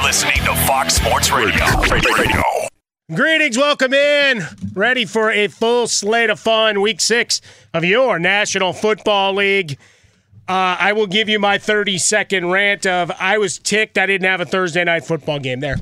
listening to Fox Sports Radio. Greetings, welcome in. Ready for a full slate of fun. Week 6 of your National Football League. I will give you my 30-second rant of I was ticked I didn't have a Thursday night football game there.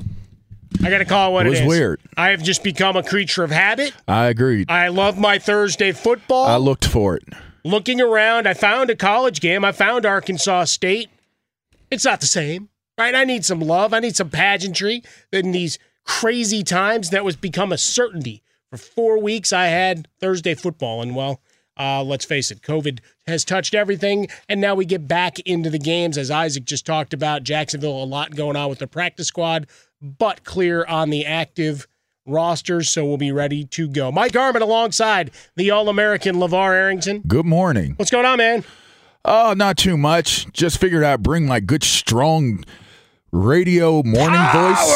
I got to call it what it is. It was weird. I have just become a creature of habit. I agreed. I love my Thursday football. I looked for it. Looking around, I found a college game. I found Arkansas State. It's not the same, right? I need some love. I need some pageantry in these crazy times. That was become a certainty. For 4 weeks, I had Thursday football, and well, let's face it, COVID has touched everything, and now we get back into the games. As Isaac just talked about, Jacksonville, a lot going on with the practice squad, but clear on the active rosters, so we'll be ready to go. Mike Harmon alongside the All-American LeVar Arrington. Good morning. What's going on, man? Oh, not too much. Just figured I'd bring my good, strong radio morning voice.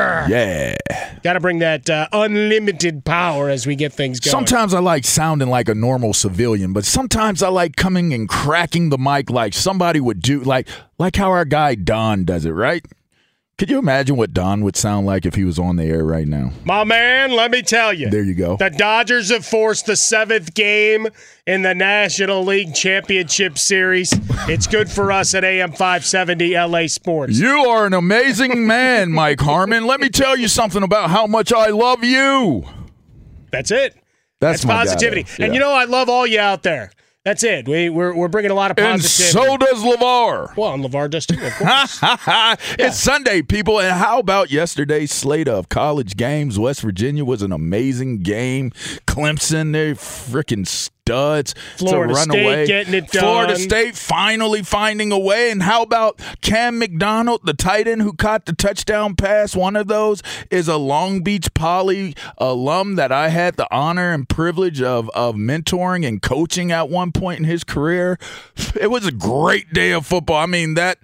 Yeah. Got to bring that unlimited power as we get things going. Sometimes I like sounding like a normal civilian, but sometimes I like coming and cracking the mic like somebody would do, like how our guy Don does it, right? Could you imagine what Don would sound like if he was on the air right now? My man, let me tell you. There you go. The Dodgers have forced the 7th game in the National League Championship Series. It's good for us at AM 570 LA Sports. You are an amazing man, Mike Harmon. Let me tell you something about how much I love you. That's it. That's my positivity. guy, yeah. And you know, I love all you out there. That's it. We're bringing a lot of positivity. And so does LeVar. Well, and LeVar does too, of course. It's Sunday, people. And how about yesterday's slate of college games? West Virginia was an amazing game. Clemson, they're freaking studs. Florida to run State away. getting it done. Florida State finally finding a way. And how about Cam McDonald, the tight end who caught the touchdown pass? One of those is a Long Beach Poly alum that I had the honor and privilege of mentoring and coaching at one point in his career. It was a great day of football. I mean, that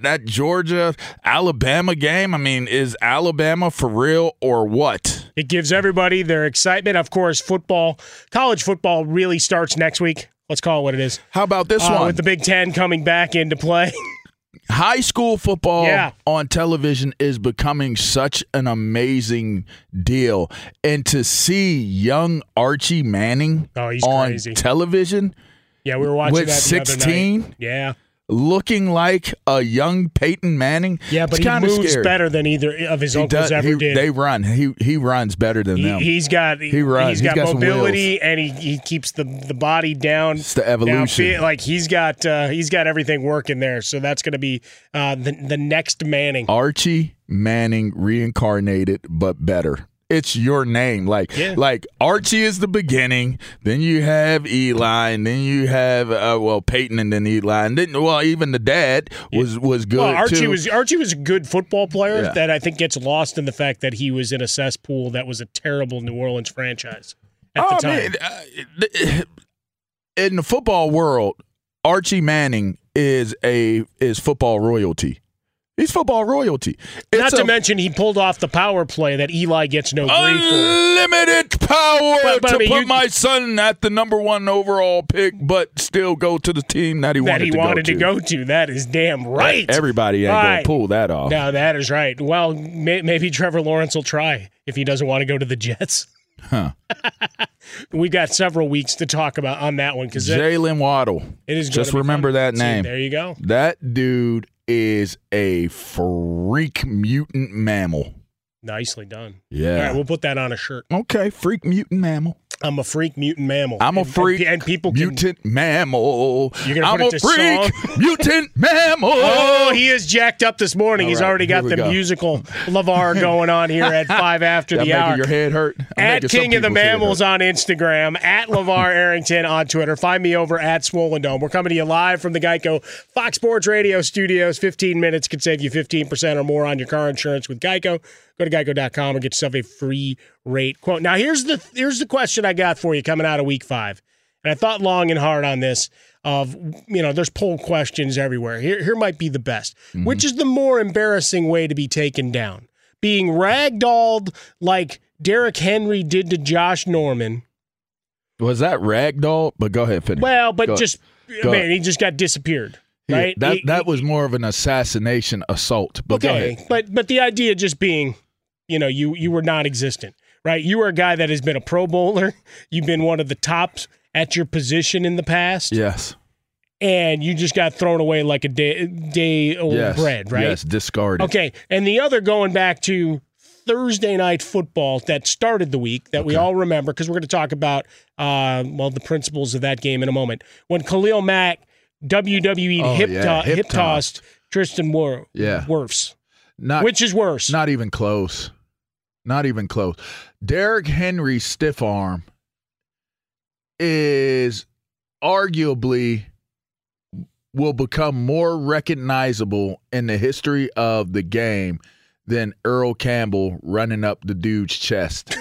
Georgia-Alabama game, I mean, is Alabama for real or what? It gives everybody their excitement. Of course, college football really starts next week. Let's call it what it is. How about this one? With the Big Ten coming back into play. High school football on television is becoming such an amazing deal. And to see young Archie Manning on crazy. Television we were watching with that the 16, other night. Yeah. looking like a young Peyton Manning. Yeah, but he moves scary. Better than either of his uncles ever did. They run. He runs better than them. He's got mobility, and he keeps the body down. It's the evolution. Like he's got everything working there. So that's going to be the next Manning. Archie Manning reincarnated, but better. It's your name. Like Archie is the beginning, then you have Eli, and then you have Peyton, and then Eli, and then even the dad was good. Well, Archie too. was a good football player that I think gets lost in the fact that he was in a cesspool that was a terrible New Orleans franchise at the time. In the football world, Archie Manning is football royalty. He's football royalty. Not to mention he pulled off the power play that Eli gets no grief for. Unlimited power but put my son at the number 1 overall pick, but still go to the team that he wanted to go to. That is damn right. Everybody ain't going to pull that off. No, that is right. Well, maybe Trevor Lawrence will try if he doesn't want to go to the Jets. Huh. We got several weeks to talk about on that one. Jalen Waddle. It is just remember that name. There you go. That dude is a freak mutant mammal. Nicely done. Yeah. All right, we'll put that on a shirt. Okay, freak mutant mammal. I'm a freak mutant mammal. I'm a freak mutant mammal. You're going to put it to freak mutant mammal. Oh, he is jacked up this morning. He's already got the musical LeVar going on here at 5 after the hour. Making your head hurt? At King of the Mammals on Instagram, at LeVar Arrington on Twitter. Find me over at Swollen Dome. We're coming to you live from the Geico Fox Sports Radio studios. 15 minutes could save you 15% or more on your car insurance with Geico. Go to geico.com and get yourself a free rate quote. Now, here's the question I got for you coming out of week 5. And I thought long and hard on this there's poll questions everywhere. Here might be the best. Mm-hmm. Which is the more embarrassing way to be taken down? Being ragdolled like Derrick Henry did to Josh Norman. Was that ragdoll? But go ahead, finish. Well, but he just got disappeared. right? That was more of an assassination assault. But go ahead. But the idea just being, you were non-existent, right? You were a guy that has been a Pro Bowler. You've been one of the tops at your position in the past. Yes. And you just got thrown away like a day old bread, right? Yes, discarded. Okay, and the other going back to Thursday night football that started the week that we all remember, because we're going to talk about the principles of that game in a moment. When Khalil Mack WWE hip tossed Tristan Wirfs. Which is worse? Not even close. Not even close. Derrick Henry's stiff arm is arguably will become more recognizable in the history of the game than Earl Campbell running up the dude's chest.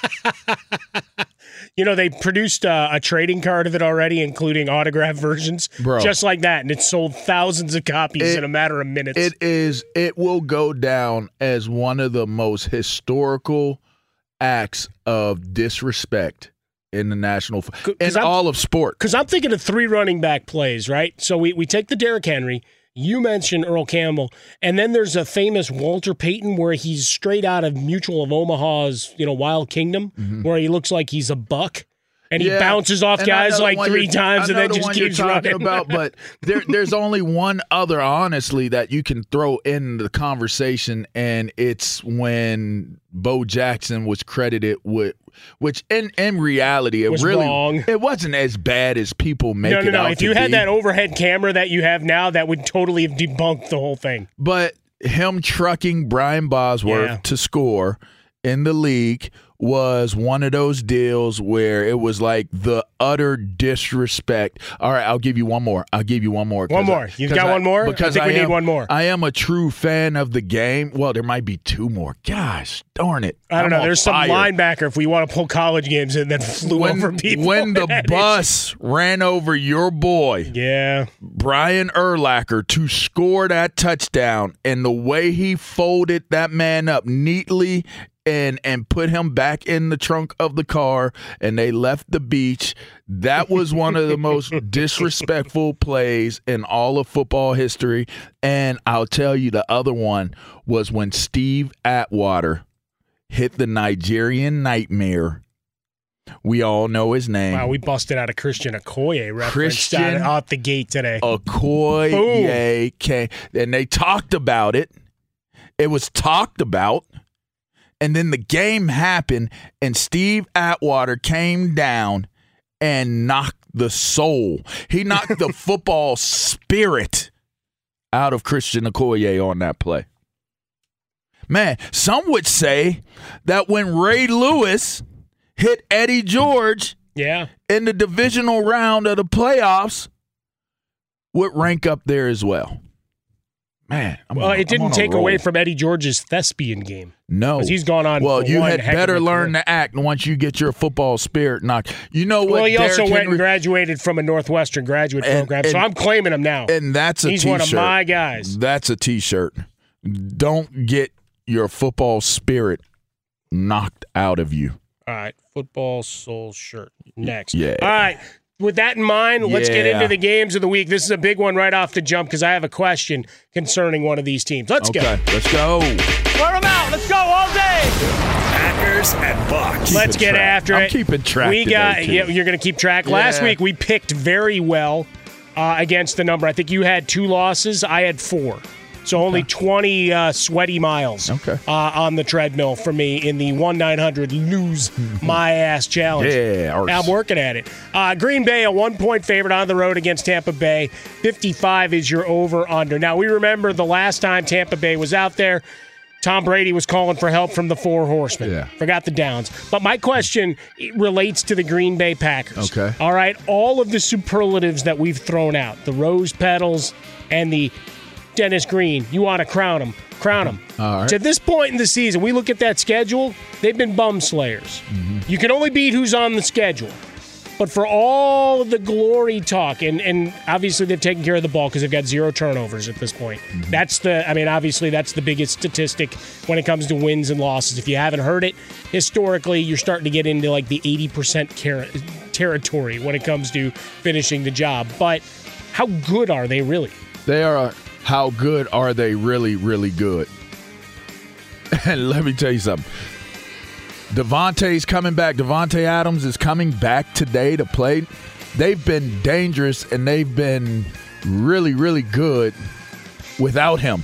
They produced a trading card of it already, including autographed versions, just like that, and it sold thousands of copies in a matter of minutes. It will go down as one of the most historical acts of disrespect in the national all of sport. Because I'm thinking of 3 running back plays, right? So we take the Derrick Henry. You mentioned Earl Campbell, and then there's a famous Walter Payton where he's straight out of Mutual of Omaha's, Wild Kingdom, where he looks like he's a buck, and he bounces off guys like 3 times and then just keeps running. But there's only one other, honestly, that you can throw in the conversation, and it's when Bo Jackson was credited with, which in reality it was really wrong. It wasn't as bad as people make it out. If you had that overhead camera that you have now, that would totally have debunked the whole thing. But him trucking Brian Bosworth to score in the league was one of those deals where it was like the utter disrespect. All right, I'll give you one more. One more. You've got one more? Because I think we need one more. I am a true fan of the game. Well, there might be 2 more. Gosh, darn it. I don't know. There's some linebacker, if we want to pull college games in, that flew over people. When the bus ran over your boy, Brian Urlacher, to score that touchdown, and the way he folded that man up neatly and put him back in the trunk of the car, and they left the beach. That was one of the most disrespectful plays in all of football history. And I'll tell you, the other one was when Steve Atwater hit the Nigerian Nightmare. We all know his name. Wow, we busted out a Christian Okoye reference out the gate today. Okoye came, and they talked about it. It was talked about. And then the game happened, and Steve Atwater came down and knocked the soul. He knocked the football spirit out of Christian Okoye on that play. Man, some would say that when Ray Lewis hit Eddie George in the divisional round of the playoffs, would rank up there as well. Man, it didn't take away from Eddie George's thespian game. No. Because he's gone on. Well, you had better learn to act once you get your football spirit knocked. You know what? Well, he also went and graduated from a Northwestern graduate program, so I'm claiming him now. And that's a He's T-shirt. One of my guys. That's a T-shirt. Don't get your football spirit knocked out of you. All right, football soul shirt. Next. Yeah. All right. With that in mind, let's get into the games of the week. This is a big one right off the jump because I have a question concerning one of these teams. Let's go. Let's go. Wear them out. Let's go all day. Packers and Bucks. Let's get after it. I'm keeping track. You're going to keep track. Yeah. Last week we picked very well against the number. I think you had 2 losses. I had 4. So only 20 sweaty miles on the treadmill for me in the 1-900 lose my ass challenge. Yeah, I'm working at it. Green Bay, a 1-point favorite on the road against Tampa Bay. 55 is your over-under. Now, we remember the last time Tampa Bay was out there, Tom Brady was calling for help from the 4 horsemen. Yeah. Forgot the downs. But my question relates to the Green Bay Packers. Okay. All right, all of the superlatives that we've thrown out, the rose petals and the Dennis Green, you want to crown him. Crown him. All right. To this point in the season, we look at that schedule, they've been bum slayers. Mm-hmm. You can only beat who's on the schedule. But for all of the glory talk, and obviously they've taken care of the ball because they've got 0 turnovers at this point. Mm-hmm. Obviously that's the biggest statistic when it comes to wins and losses. If you haven't heard it, historically, you're starting to get into like the 80% territory when it comes to finishing the job. But how good are they really? They are how good are they really, really good? And let me tell you something. Devontae's coming back. Devontae Adams is coming back today to play. They've been dangerous, and they've been really, really good without him.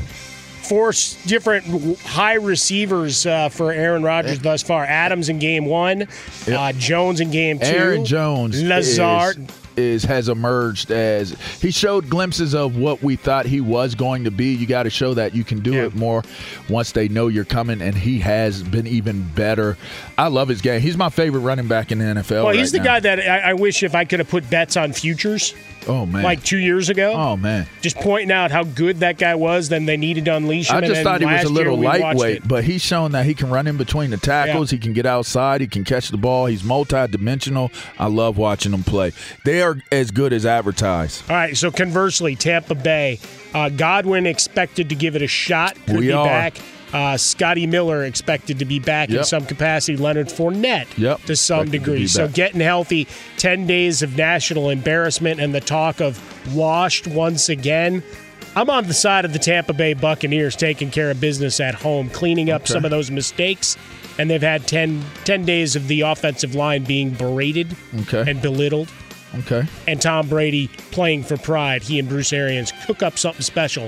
4 different high receivers for Aaron Rodgers thus far. Adams in game 1, Jones in game 2. Aaron Jones Lazard has emerged as he showed glimpses of what we thought he was going to be. You got to show that you can do it more once they know you're coming, and he has been even better. I love his game. He's my favorite running back in the NFL. Well, he's the guy that I wish if I could have put bets on futures. Oh, man. Like 2 years ago. Oh, man. Just pointing out how good that guy was, then they needed to unleash him. I just thought he was a little lightweight, but he's shown that he can run in between the tackles. He can get outside. He can catch the ball. He's multi-dimensional. I love watching him play. They are as good as advertised. All right, so conversely, Tampa Bay, Godwin expected to give it a shot. Could be back. Scotty Miller expected to be back in some capacity. Leonard Fournette to some degree. So getting healthy, 10 days of national embarrassment and the talk of washed once again. I'm on the side of the Tampa Bay Buccaneers taking care of business at home, cleaning up some of those mistakes. And they've had 10 days of the offensive line being berated and belittled. Okay. And Tom Brady playing for pride. He and Bruce Arians cook up something special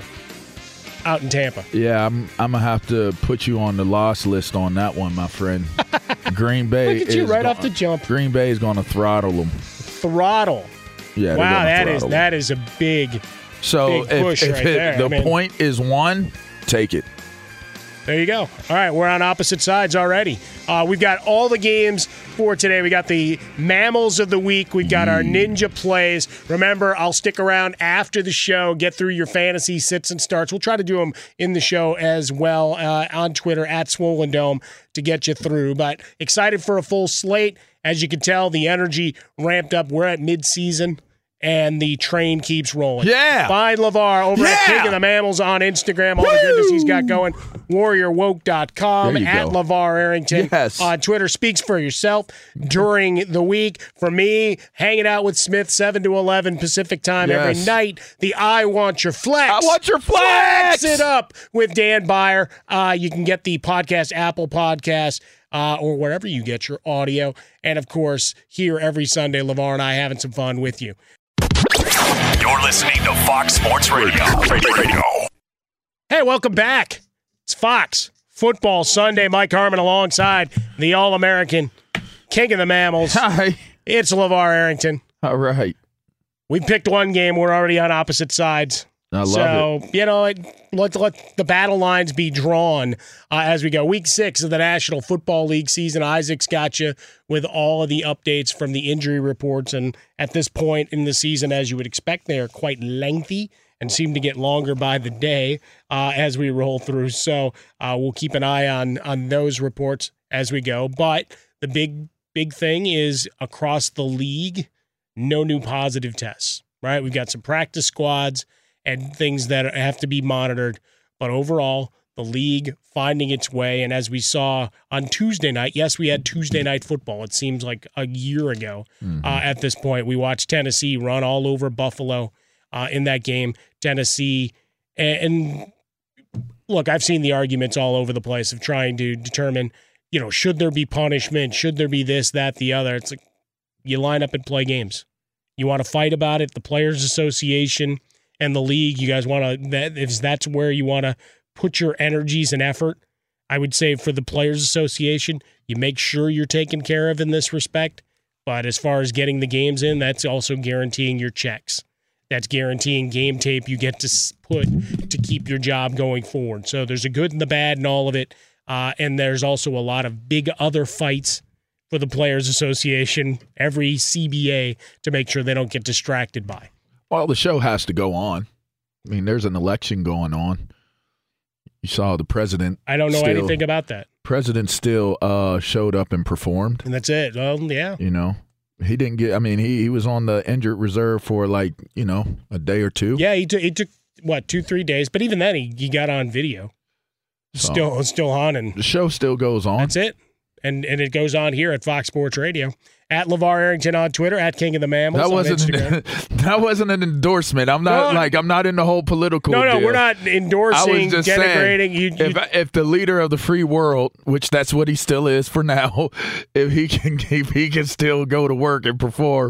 out in Tampa. Yeah, I'm gonna have to put you on the loss list on that one, my friend. Green Bay. Look at you right off the jump. Green Bay is gonna throttle them. Throttle. Yeah. Wow, that is a big. So big push if right there. the point is won, take it. There you go. All right, we're on opposite sides already. We've got all the games for today. We got the Mammals of the Week. We've got our Ninja Plays. Remember, I'll stick around after the show, get through your fantasy sits and starts. We'll try to do them in the show as well on Twitter, at Swollen Dome, to get you through. But excited for a full slate. As you can tell, the energy ramped up. We're at midseason. And the train keeps rolling. Yeah. Find LeVar over at King of the Mammals on Instagram. All the goodness he's got going. WarriorWoke.com. At LeVar Arrington on Twitter. Speaks for yourself during the week. For me, hanging out with Smith 7 to 11 Pacific time every night. The I Want Your Flex. I want your flex. Flex it up with Dan Byer. You can get the podcast, Apple Podcasts, or wherever you get your audio. And, of course, here every Sunday, LeVar and I having some fun with you. You're listening to Fox Sports Radio. Hey, welcome back. It's Fox Football Sunday. Mike Harmon alongside the All-American King of the Mammals. Hi. It's LeVar Arrington. All right. We picked one game. We're already on opposite sides. I love it. Let the battle lines be drawn as we go. Week 6 of the National Football League season. Isaac's got you with all of the updates from the injury reports. And at this point in the season, as you would expect, they are quite lengthy and seem to get longer by the day as we roll through. So we'll keep an eye on those reports as we go. But the big thing is across the league, no new positive tests, right? We've got some practice squads and things that have to be monitored. But overall, the league finding its way. And as we saw on Tuesday night, yes, we had Tuesday night football. It seems like a year ago at this point. We watched Tennessee run all over Buffalo in that game. Tennessee, and look, I've seen the arguments all over the place of trying to determine, should there be punishment? Should there be this, that, the other? It's like you line up and play games. You want to fight about it, the Players Association and the league, you guys want to, if that's where you want to put your energies and effort, I would say for the Players Association, you make sure you're taken care of in this respect. But as far as getting the games in, that's also guaranteeing your checks. That's guaranteeing game tape you get to put to keep your job going forward. So there's a good and the bad in all of it. And there's also a lot of big other fights for the Players Association, every CBA, to make sure they don't get distracted by. Well, the show has to go on. I mean, there's an election going on. You saw the president. I don't know anything about that. President still showed up and performed. And that's it. Well, yeah. He didn't get – I mean, he was on the injured reserve for a day or two. Yeah, he took 2-3 days. But even then, he got on video. Still on. And the show still goes on. That's it. And it goes on here at Fox Sports Radio. At LeVar Arrington on Twitter, at King of the Mammals on Instagram. That wasn't an endorsement. I'm not in the whole political deal. No, we're not endorsing, I was just denigrating. Saying, if the leader of the free world, which that's what he still is for now, if he can still go to work and perform,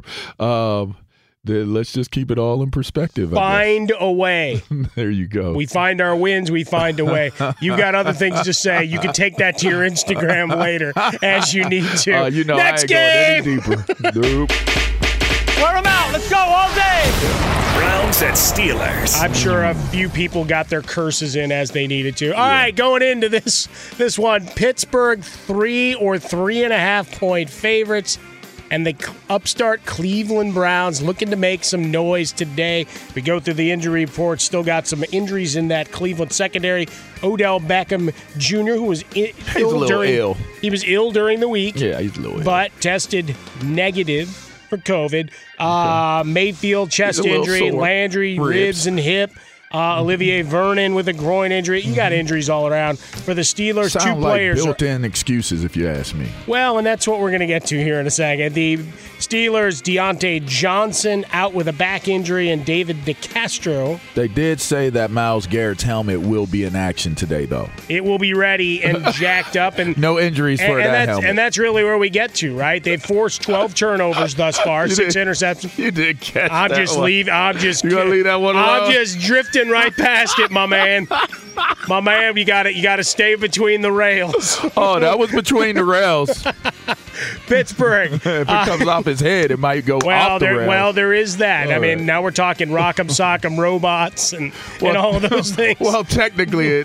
then let's just keep it all in perspective. Find a way. There you go. We find our wins. We find a way. You've got other things to say. You can take that to your Instagram later as you need to. Next I game. Going any deeper. Nope. Wear them out. Let's go all day. Browns and Steelers. I'm sure a few people got their curses in as they needed to. All right, going into this one, Pittsburgh 3 or 3.5 point favorites. And the upstart Cleveland Browns looking to make some noise today. We go through the injury report. Still got some injuries in that Cleveland secondary. Odell Beckham Jr., who was ill. He was ill during the week. Yeah, he's a little ill. But tested negative for COVID. Mayfield, chest injury. Sore. Landry, ribs and hip. Olivier Vernon with a groin injury. You got injuries all around. For the Steelers, Sound two players. Like built-in excuses, if you ask me. Well, and that's what we're going to get to here in a second. The Steelers, Deontay Johnson out with a back injury, and David DeCastro. They did say that Myles Garrett's helmet will be in action today, though. It will be ready and jacked up. And no injuries for that helmet. And that's really where we get to, right? They've forced 12 turnovers thus far, 6 interceptions. You did catch I'm that just one. leaving. I'm just. You gonna leave that one alone? I'm just drifting right past it, my man. My man, you got to stay between the rails. Oh, that was between the rails. Pittsburgh. If it comes off his head, it might go off the rails. Well, there is that. I mean, right. now we're talking Rock'em Sock'em robots and all of those things. Well, technically,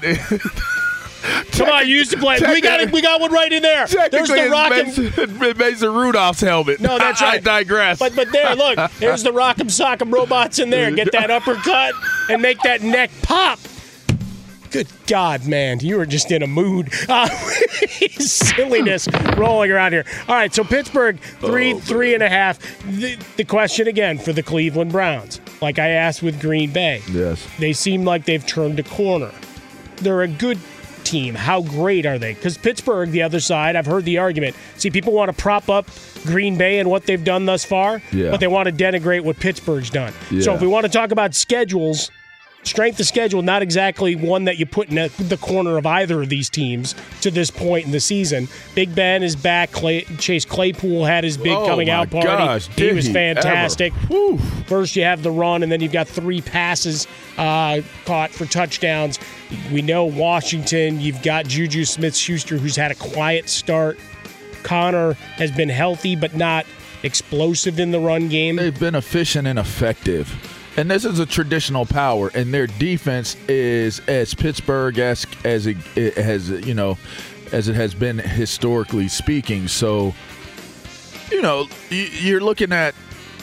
come on, you used to play. We got one right in there. There's the Rock'em. Mason Rudolph's helmet. No, that's right. I digress. But there, look, there's the Rock'em Sock'em robots in there. Get that uppercut and make that neck pop. Good God, man, you were just in a mood. Silliness rolling around here. All right, so Pittsburgh, 3.5. The question again for the Cleveland Browns, like I asked with Green Bay. Yes. They seem like they've turned a corner. They're a good team. How great are they? Because Pittsburgh, the other side, I've heard the argument. See, people want to prop up Green Bay and what they've done thus far, but they want to denigrate what Pittsburgh's done. Yeah. So if we want to talk about schedules, strength of schedule, not exactly one that you put in the corner of either of these teams to this point in the season. Big Ben is back. Chase Claypool had his big coming out party. Gosh, he was fantastic. First you have the run, and then you've got 3 passes caught for touchdowns. We know Washington. You've got Juju Smith-Schuster, who's had a quiet start. Connor has been healthy but not explosive in the run game. They've been efficient and effective. And this is a traditional power, and their defense is as Pittsburgh-esque as it has, as it has been historically speaking. So, you're looking at,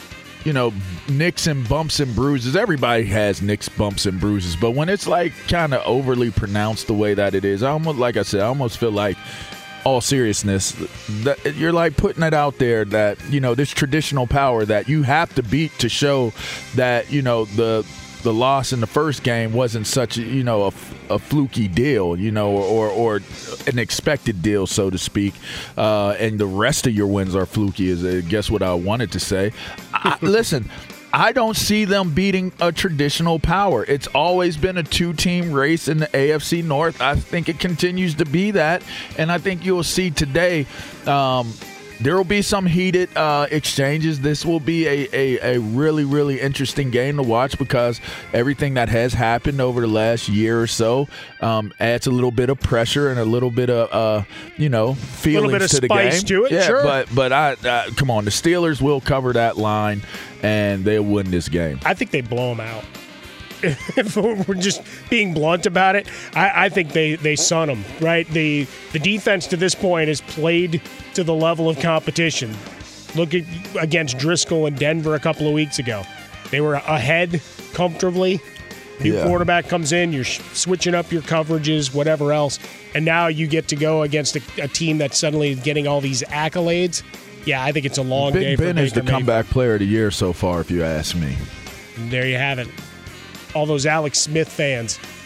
nicks and bumps and bruises. Everybody has nicks, bumps, and bruises, but when it's like kind of overly pronounced the way that it is, I almost feel like, all seriousness, that you're like putting it out there that this traditional power that you have to beat to show that the loss in the first game wasn't such a fluky deal, or an expected deal, so to speak, and the rest of your wins are fluky. Is I guess what I wanted to say. Listen. I don't see them beating a traditional power. It's always been a 2-team race in the AFC North. I think it continues to be that, and I think you'll see today there will be some heated exchanges. This will be a really, really interesting game to watch because everything that has happened over the last year or so adds a little bit of pressure and a little bit of feelings a little bit of to the spice game. To it, yeah, sure. But I come on, the Steelers will cover that line and they'll win this game. I think they blow them out. If we're just being blunt about it, I think they sun them, right? The defense to this point has played to the level of competition. Look against Driscoll in Denver a couple of weeks ago. They were ahead comfortably. New quarterback comes in, you're switching up your coverages, whatever else, and now you get to go against a team that's suddenly getting all these accolades. Yeah, I think it's a long day for Baker Mayfield. Big Ben is the comeback player of the year so far, if you ask me. And there you have it. All those Alex Smith fans.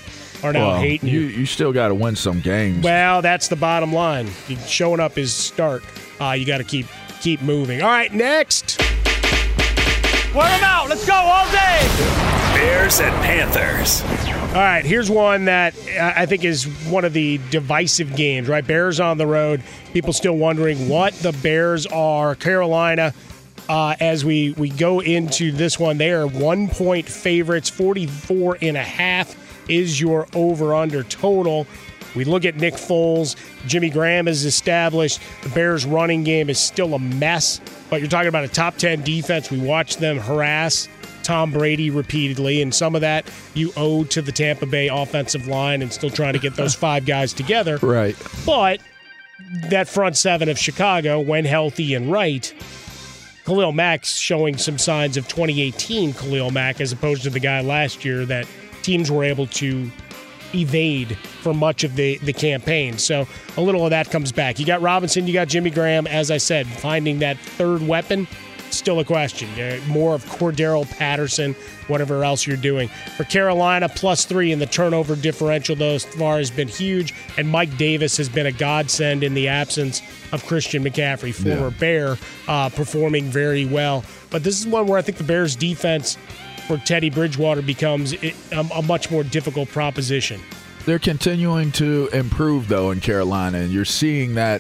are now hating you. You still got to win some games. Well, that's the bottom line. Showing up is start. You got to keep moving. All right, next. Wear them out. Let's go all day. Bears and Panthers. All right, here's one that I think is one of the divisive games, right? Bears on the road. People still wondering what the Bears are. Carolina, as we go into this one, they are 1-point favorites. 44.5 is your over-under total. We look at Nick Foles. Jimmy Graham is established. The Bears' running game is still a mess, but you're talking about a top 10 defense. We watched them harass Tom Brady repeatedly, and some of that you owe to the Tampa Bay offensive line and still trying to get those five guys together. Right. But that front seven of Chicago, when healthy and right, Khalil Mack's showing some signs of 2018 Khalil Mack as opposed to the guy last year that teams were able to evade for much of the campaign. So a little of that comes back. You got Robinson, you got Jimmy Graham. As I said, finding that third weapon, still a question. More of Cordero Patterson, whatever else you're doing. For Carolina, +3 in the turnover differential, though, so far has been huge. And Mike Davis has been a godsend in the absence of Christian McCaffrey, former Bear, performing very well. But this is one where I think the Bears' defense for Teddy Bridgewater becomes a much more difficult proposition. They're continuing to improve, though, in Carolina, and you're seeing that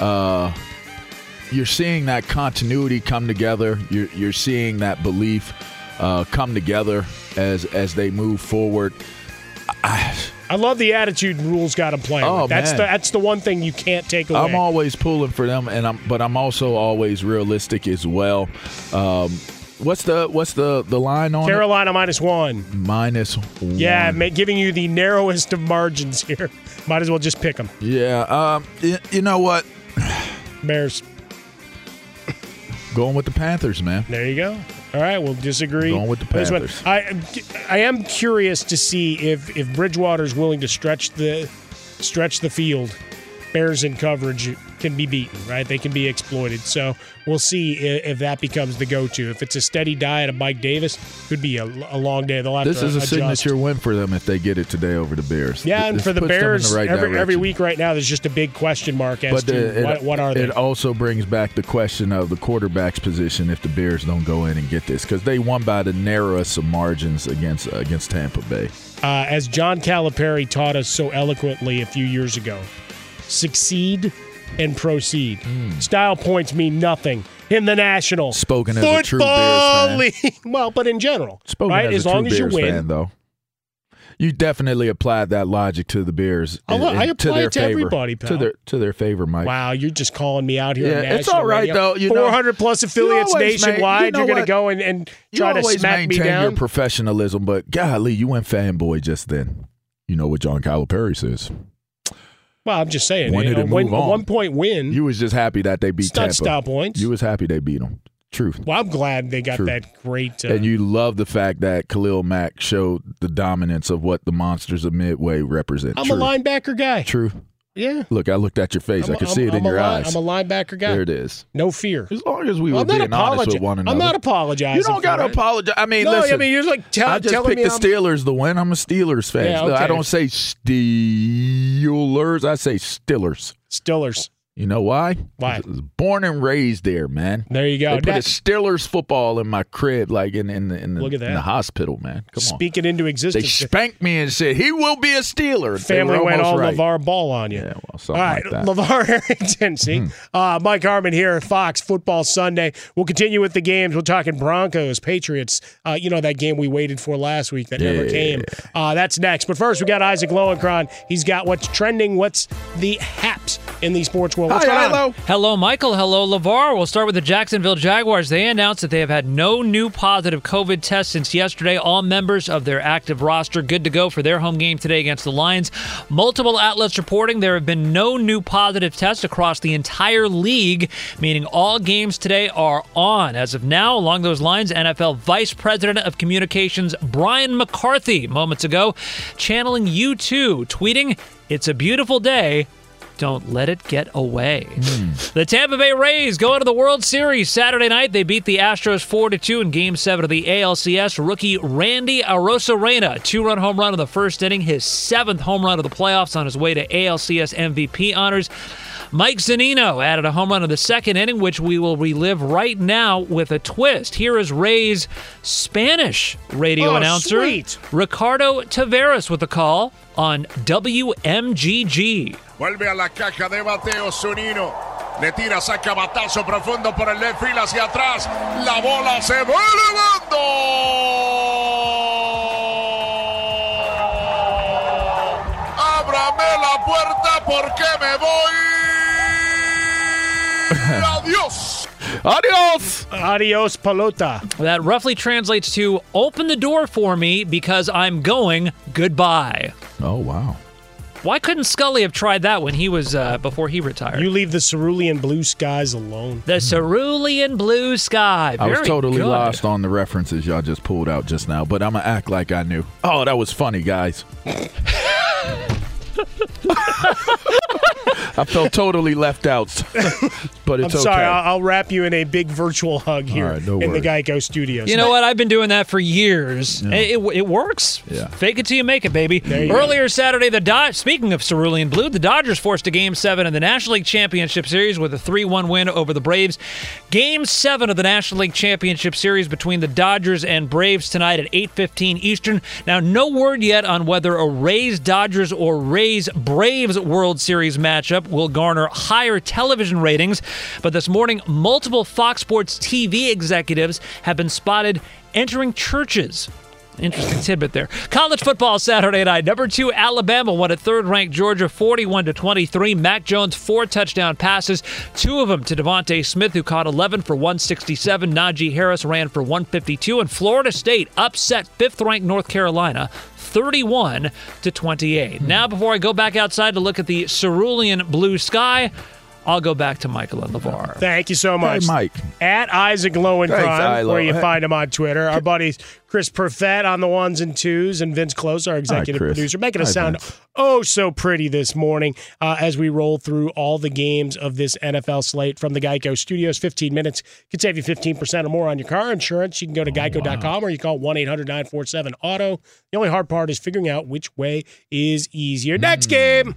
continuity come together. You're seeing that belief come together as they move forward. I love the attitude Rule's got them playing. Oh, that's man. that's the one thing you can't take away. I'm always pulling for them, but I'm also always realistic as well. What's the line on Carolina -1. -1. Yeah, giving you the narrowest of margins here. Might as well just pick them. Yeah. You know what? Bears. Going with the Panthers, man. There you go. All right, we'll disagree. Going with the Panthers. I am curious to see if Bridgewater's willing to stretch the field. Bears in coverage can be beaten, right? They can be exploited. So we'll see if that becomes the go-to. If it's a steady diet of Mike Davis, could be a long day. They'll have this to is a adjust. signature win for them if they get it today over the Bears. Yeah, and this for the puts them in Bears, the right every direction. week right now, there's just a big question mark as to what are they. It also brings back the question of the quarterback's position if the Bears don't go in and get this, because they won by the narrowest of margins against Tampa Bay. As John Calipari taught us so eloquently a few years ago, succeed and proceed. Style points mean nothing in the National Spoken as a true Football Bears fan. League. Well, but in general, Spoken right? as long a as true you Bears win, fan, though. You definitely applied that logic to the Bears. I apply it to favor. everybody, pal. To their favor, Mike. Wow, you're just calling me out here. Yeah, on it's national all right, radio. though. 400 plus affiliates nationwide. You're going to go and try to smack me You always maintain your down. professionalism, but golly, you went fanboy just then. You know what John Calipari says. Well, I'm just saying. When did it move on? A 1-point win. You was just happy that they beat It's not Tampa. style points. You was happy they beat them. Truth. Well, I'm glad they got True. that great. And you love the fact that Khalil Mack showed the dominance of what the Monsters of Midway represent. I'm True. a linebacker guy. True. Yeah. Look, I looked at your face. I could see it in your eyes. I'm a linebacker guy. There it is. No fear. As long as we were I'm not being honest with one another. I'm not apologizing. You don't got to for it. apologize. I mean, No, listen. I mean you're like I just telling picked me the Steelers to win. I'm a Steelers fan. Yeah, okay. I don't say Steelers. I say Stillers. Stillers. You know why? Why? I was born and raised there, man. There you go. They put a Steelers football in my crib, like in Look at that. the hospital, man. Come on. Speak it into They existence. spanked me and said, he will be a Steeler. Family They were went all almost right. LeVar Ball on you. Yeah, well, All something right, like that. LeVar Arrington, see? Mike Harmon here at Fox Football Sunday. We'll continue with the games. We're talking Broncos, Patriots. That game we waited for last week that never came. That's next. But first, we got Isaac Lowenkron. He's got what's trending, what's the haps in the sports world. What's going on? Hello, Michael. Hello, LeVar. We'll start with the Jacksonville Jaguars. They announced that they have had no new positive COVID tests since yesterday. All members of their active roster good to go for their home game today against the Lions. Multiple outlets reporting there have been no new positive tests across the entire league, meaning all games today are on. As of now, along those lines, NFL Vice President of Communications Brian McCarthy moments ago channeling U2, tweeting, "It's a beautiful day Don't let it get away. The Tampa Bay Rays go into the World Series Saturday night. They beat the Astros 4-2 in Game 7 of the ALCS. Rookie Randy Arozarena, 2-run home run in the first inning, his 7th home run of the playoffs on his way to ALCS MVP honors. Mike Zunino added a home run in the second inning, which we will relive right now with a twist. Here is Rays' Spanish radio announcer, sweet. Ricardo Taveras, with the call on WMGG. Vuelve a la caja de bateo Zunino. Le tira, saca batazo profundo por el left field hacia atrás. La bola se va elevando. Ábrame la puerta porque me voy. Adiós. Adios! Adios, pelota. That roughly translates to open the door for me because I'm going goodbye. Oh, wow. Why couldn't Scully have tried that when he was before he retired? You leave the cerulean blue skies alone. The cerulean blue sky. I was Very totally good. lost on the references y'all just pulled out just now, but I'm going to act like I knew. Oh, that was funny, guys. I felt totally left out, but it's I'm sorry, okay. I'll wrap you in a big virtual hug here All right, no in the worries. Geico Studios. You know what? I've been doing that for years. Yeah. It works. Yeah. Fake it till you make it, baby. you Earlier Saturday, speaking of cerulean blue, the Dodgers forced a Game 7 in the National League Championship Series with a 3-1 win over the Braves. Game 7 of the National League Championship Series between the Dodgers and Braves tonight at 8:15 Eastern. Now, no word yet on whether a Rays-Dodgers or Rays-Braves World Series matchup will garner higher television ratings, but this morning, multiple Fox Sports TV executives have been spotted entering churches. Interesting tidbit there. College football Saturday night. Number 2 Alabama won at third-ranked Georgia 41-23. Mac Jones 4 touchdown passes, 2 of them to Devontae Smith, who caught 11 for 167. Najee Harris ran for 152, and Florida State upset 5th-ranked North Carolina 31-28. Now, before I go back outside to look at the cerulean blue sky, I'll go back to Michael and LeVar. Thank you so much. Hey, Mike. At Isaac Lowenkron, Thanks, where you Hey. find him on Twitter. Our buddies Chris Perfett on the 1s and 2s, and Vince Close, our executive Chris. producer, making us Hi, sound Vince. oh so pretty this morning as we roll through all the games of this NFL slate from the Geico Studios. 15 minutes could save you 15% or more on your car insurance. You can go to geico.com or you call 1-800-947-AUTO. The only hard part is figuring out which way is easier. Next game.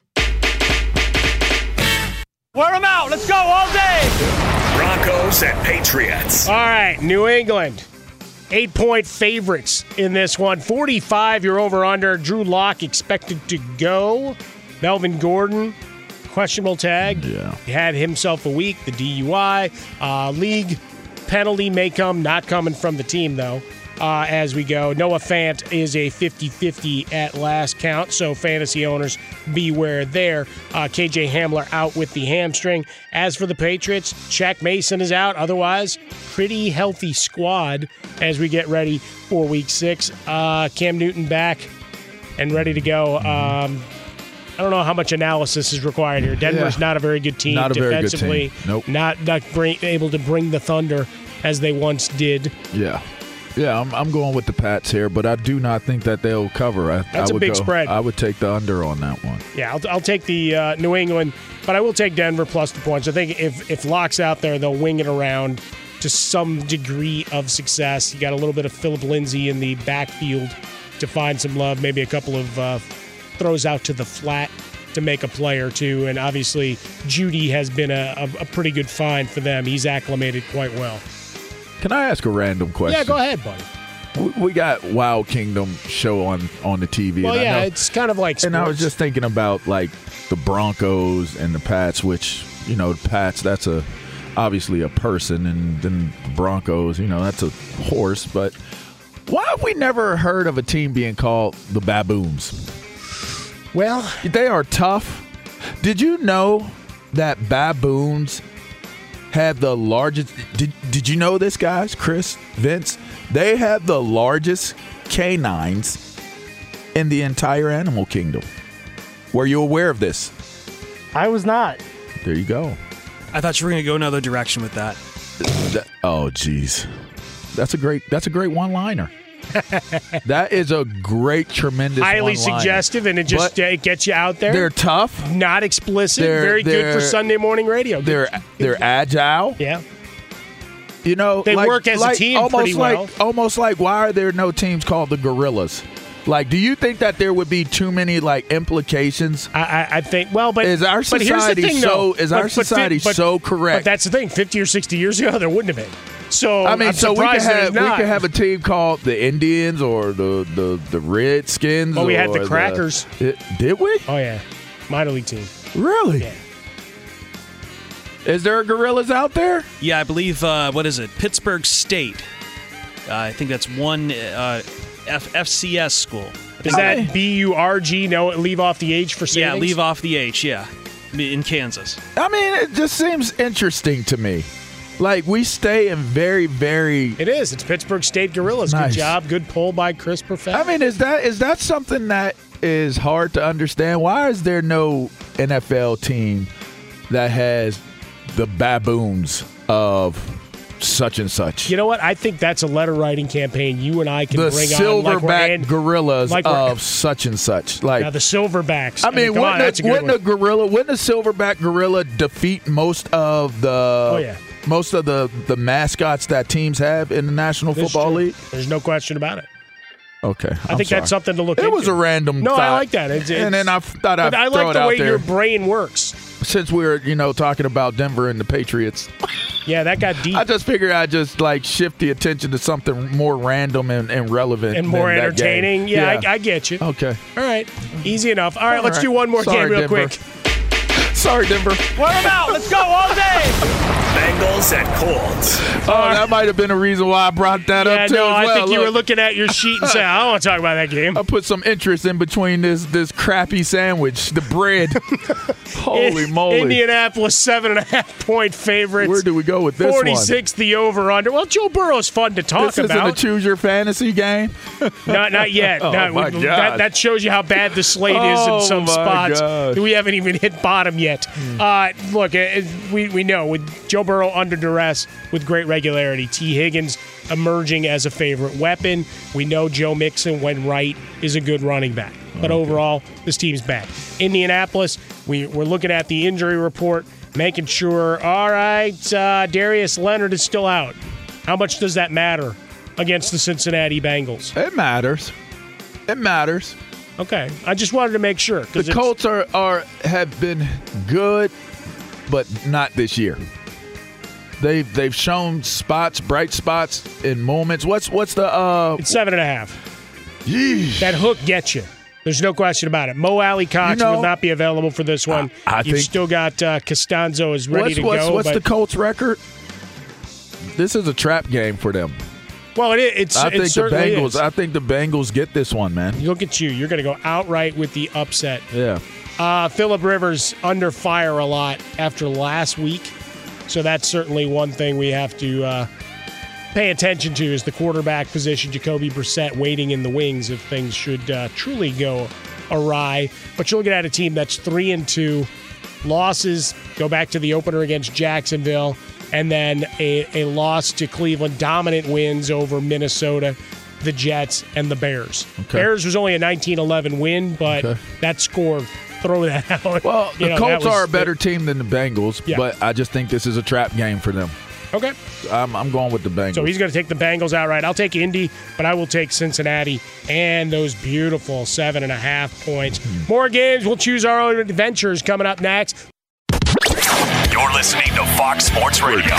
Wear them out. Let's go all day. Broncos and Patriots. All right, New England, 8-point favorites in this one. 45, you're over under. Drew Lock expected to go. Melvin Gordon, questionable tag. Yeah. He had himself a week. The DUI. League penalty may come, not coming from the team, though, as we go. Noah Fant is a 50-50 at last count, so fantasy owners beware there. KJ Hamler out with the hamstring. As for the Patriots, Shaq Mason is out. Otherwise, pretty healthy squad as we get ready for Week 6. Cam Newton back and ready to go. I don't know how much analysis is required here. Denver's not a very good team Not a very good defensively. team. Nope. Not able to bring the Thunder as they once did. Yeah. Yeah, I'm going with the Pats here, but I do not think that they'll cover. That's a big spread. I would take the under on that one. Yeah, I'll take the New England, but I will take Denver plus the points. I think if Locke's out there, they'll wing it around to some degree of success. You got a little bit of Philip Lindsay in the backfield to find some love, maybe a couple of throws out to the flat to make a play or two, and obviously Judy has been a pretty good find for them. He's acclimated quite well. Can I ask a random question? Yeah, go ahead, buddy. We got Wild Kingdom show on the TV. Well, and I yeah, know- it's kind of like sports. And I was just thinking about like the Broncos and the Pats, which, you know, the Pats, that's obviously a person, and then the Broncos, you know, that's a horse. But why have we never heard of a team being called the Baboons? Well, They are tough. Did you know that baboons have the largest? Did you know this, guys? Chris, Vince, they have the largest canines in the entire animal kingdom. Were you aware of this? I was not. There you go. I thought you were going to go another direction with that. Oh, geez, that's a great one-liner. That is a great, tremendous highly one-liner. suggestive, and it just it gets you out there. They're tough. Not explicit. Very good for Sunday morning radio. They're agile. Yeah. You know, they work as a team pretty well. Almost like, why are there no teams called the Gorillas? Like, do you think that there would be too many implications? I think. Well, but is our society so correct? But that's the thing. 50 or 60 years ago, there wouldn't have been. So I mean, so we could have a team called the Indians or the Redskins. Well, we had the Crackers. Did we? Oh yeah, minor league team. Really? Yeah. Is there Gorillas out there? Yeah, I believe. What is it? Pittsburgh State. I think that's one FCS school. Is that BURG? No, leave off the H for savings? Yeah, leave off the H. Yeah, in Kansas. I mean, it just seems interesting to me. Like, we stay in very, very... It is. It's Pittsburgh State Gorillas. Nice. Good job. Good pull by Chris Perfett. I mean, is that something that is hard to understand? Why is there no NFL team that has the baboons of such and such? You know what? I think that's a letter writing campaign you and I can the bring on. The silverback gorillas of such and such. Like, now the silverbacks. I mean, wouldn't a silverback gorilla defeat most of the most of the mascots that teams have in the National Football League? There's no question about it. Okay, I think that's something to look into. It was a random thought. I like that. And then I thought I'd throw it out there. I like the way your brain works. Since we're, talking about Denver and the Patriots. Yeah, that got deep. I just figured I'd just, shift the attention to something more random and relevant. And more entertaining. Yeah, I get you. Okay. All right. Easy enough. All right, let's do one more game real quick. Sorry, Denver. Wear them out. Let's go all day. Bengals and Colts. Oh, that might have been a reason why I brought that up, too. No, I think you were looking at your sheet and saying, I don't want to talk about that game. I put some interest in between this crappy sandwich, the bread. Holy moly. Indianapolis, 7.5-point favorites. Where do we go with this 46, the over-under. Well, Joe Burrow's fun to talk about. This isn't a choose your fantasy game? Not yet. Oh, my God. That shows you how bad the slate is in some spots. God. We haven't even hit bottom yet. Look, we know with Joe Burrow under duress with great regularity. T. Higgins emerging as a favorite weapon. We know Joe Mixon, when right, is a good running back. But overall, this team's bad. Indianapolis, we're looking at the injury report, making sure, all right, Darius Leonard is still out. How much does that matter against the Cincinnati Bengals? It matters. It matters. Okay. I just wanted to make sure. The Colts have been good, but not this year. They've shown bright spots in moments. What's the It's 7.5. Yeesh. That hook gets you. There's no question about it. Mo Alley Cox will not be available for this one. You've still got Costanzo is ready to go. What's the Colts record? This is a trap game for them. Well, it certainly is. I think the Bengals get this one, man. Look at you. You're going to go outright with the upset. Yeah. Phillip Rivers under fire a lot after last week. So that's certainly one thing we have to pay attention to is the quarterback position. Jacoby Brissett waiting in the wings if things should truly go awry. But you're looking at a team that's 3-2. Losses go back to the opener against Jacksonville, and then a loss to Cleveland. Dominant wins over Minnesota, the Jets, and the Bears. Okay. Bears was only a 19-11 win, but that score, throw that out. Well, the Colts are a better team than the Bengals, but I just think this is a trap game for them. Okay. I'm going with the Bengals. So he's going to take the Bengals outright. I'll take Indy, but I will take Cincinnati and those beautiful 7.5 points. More games. We'll choose our own adventures coming up next. You're listening to Fox Sports Radio.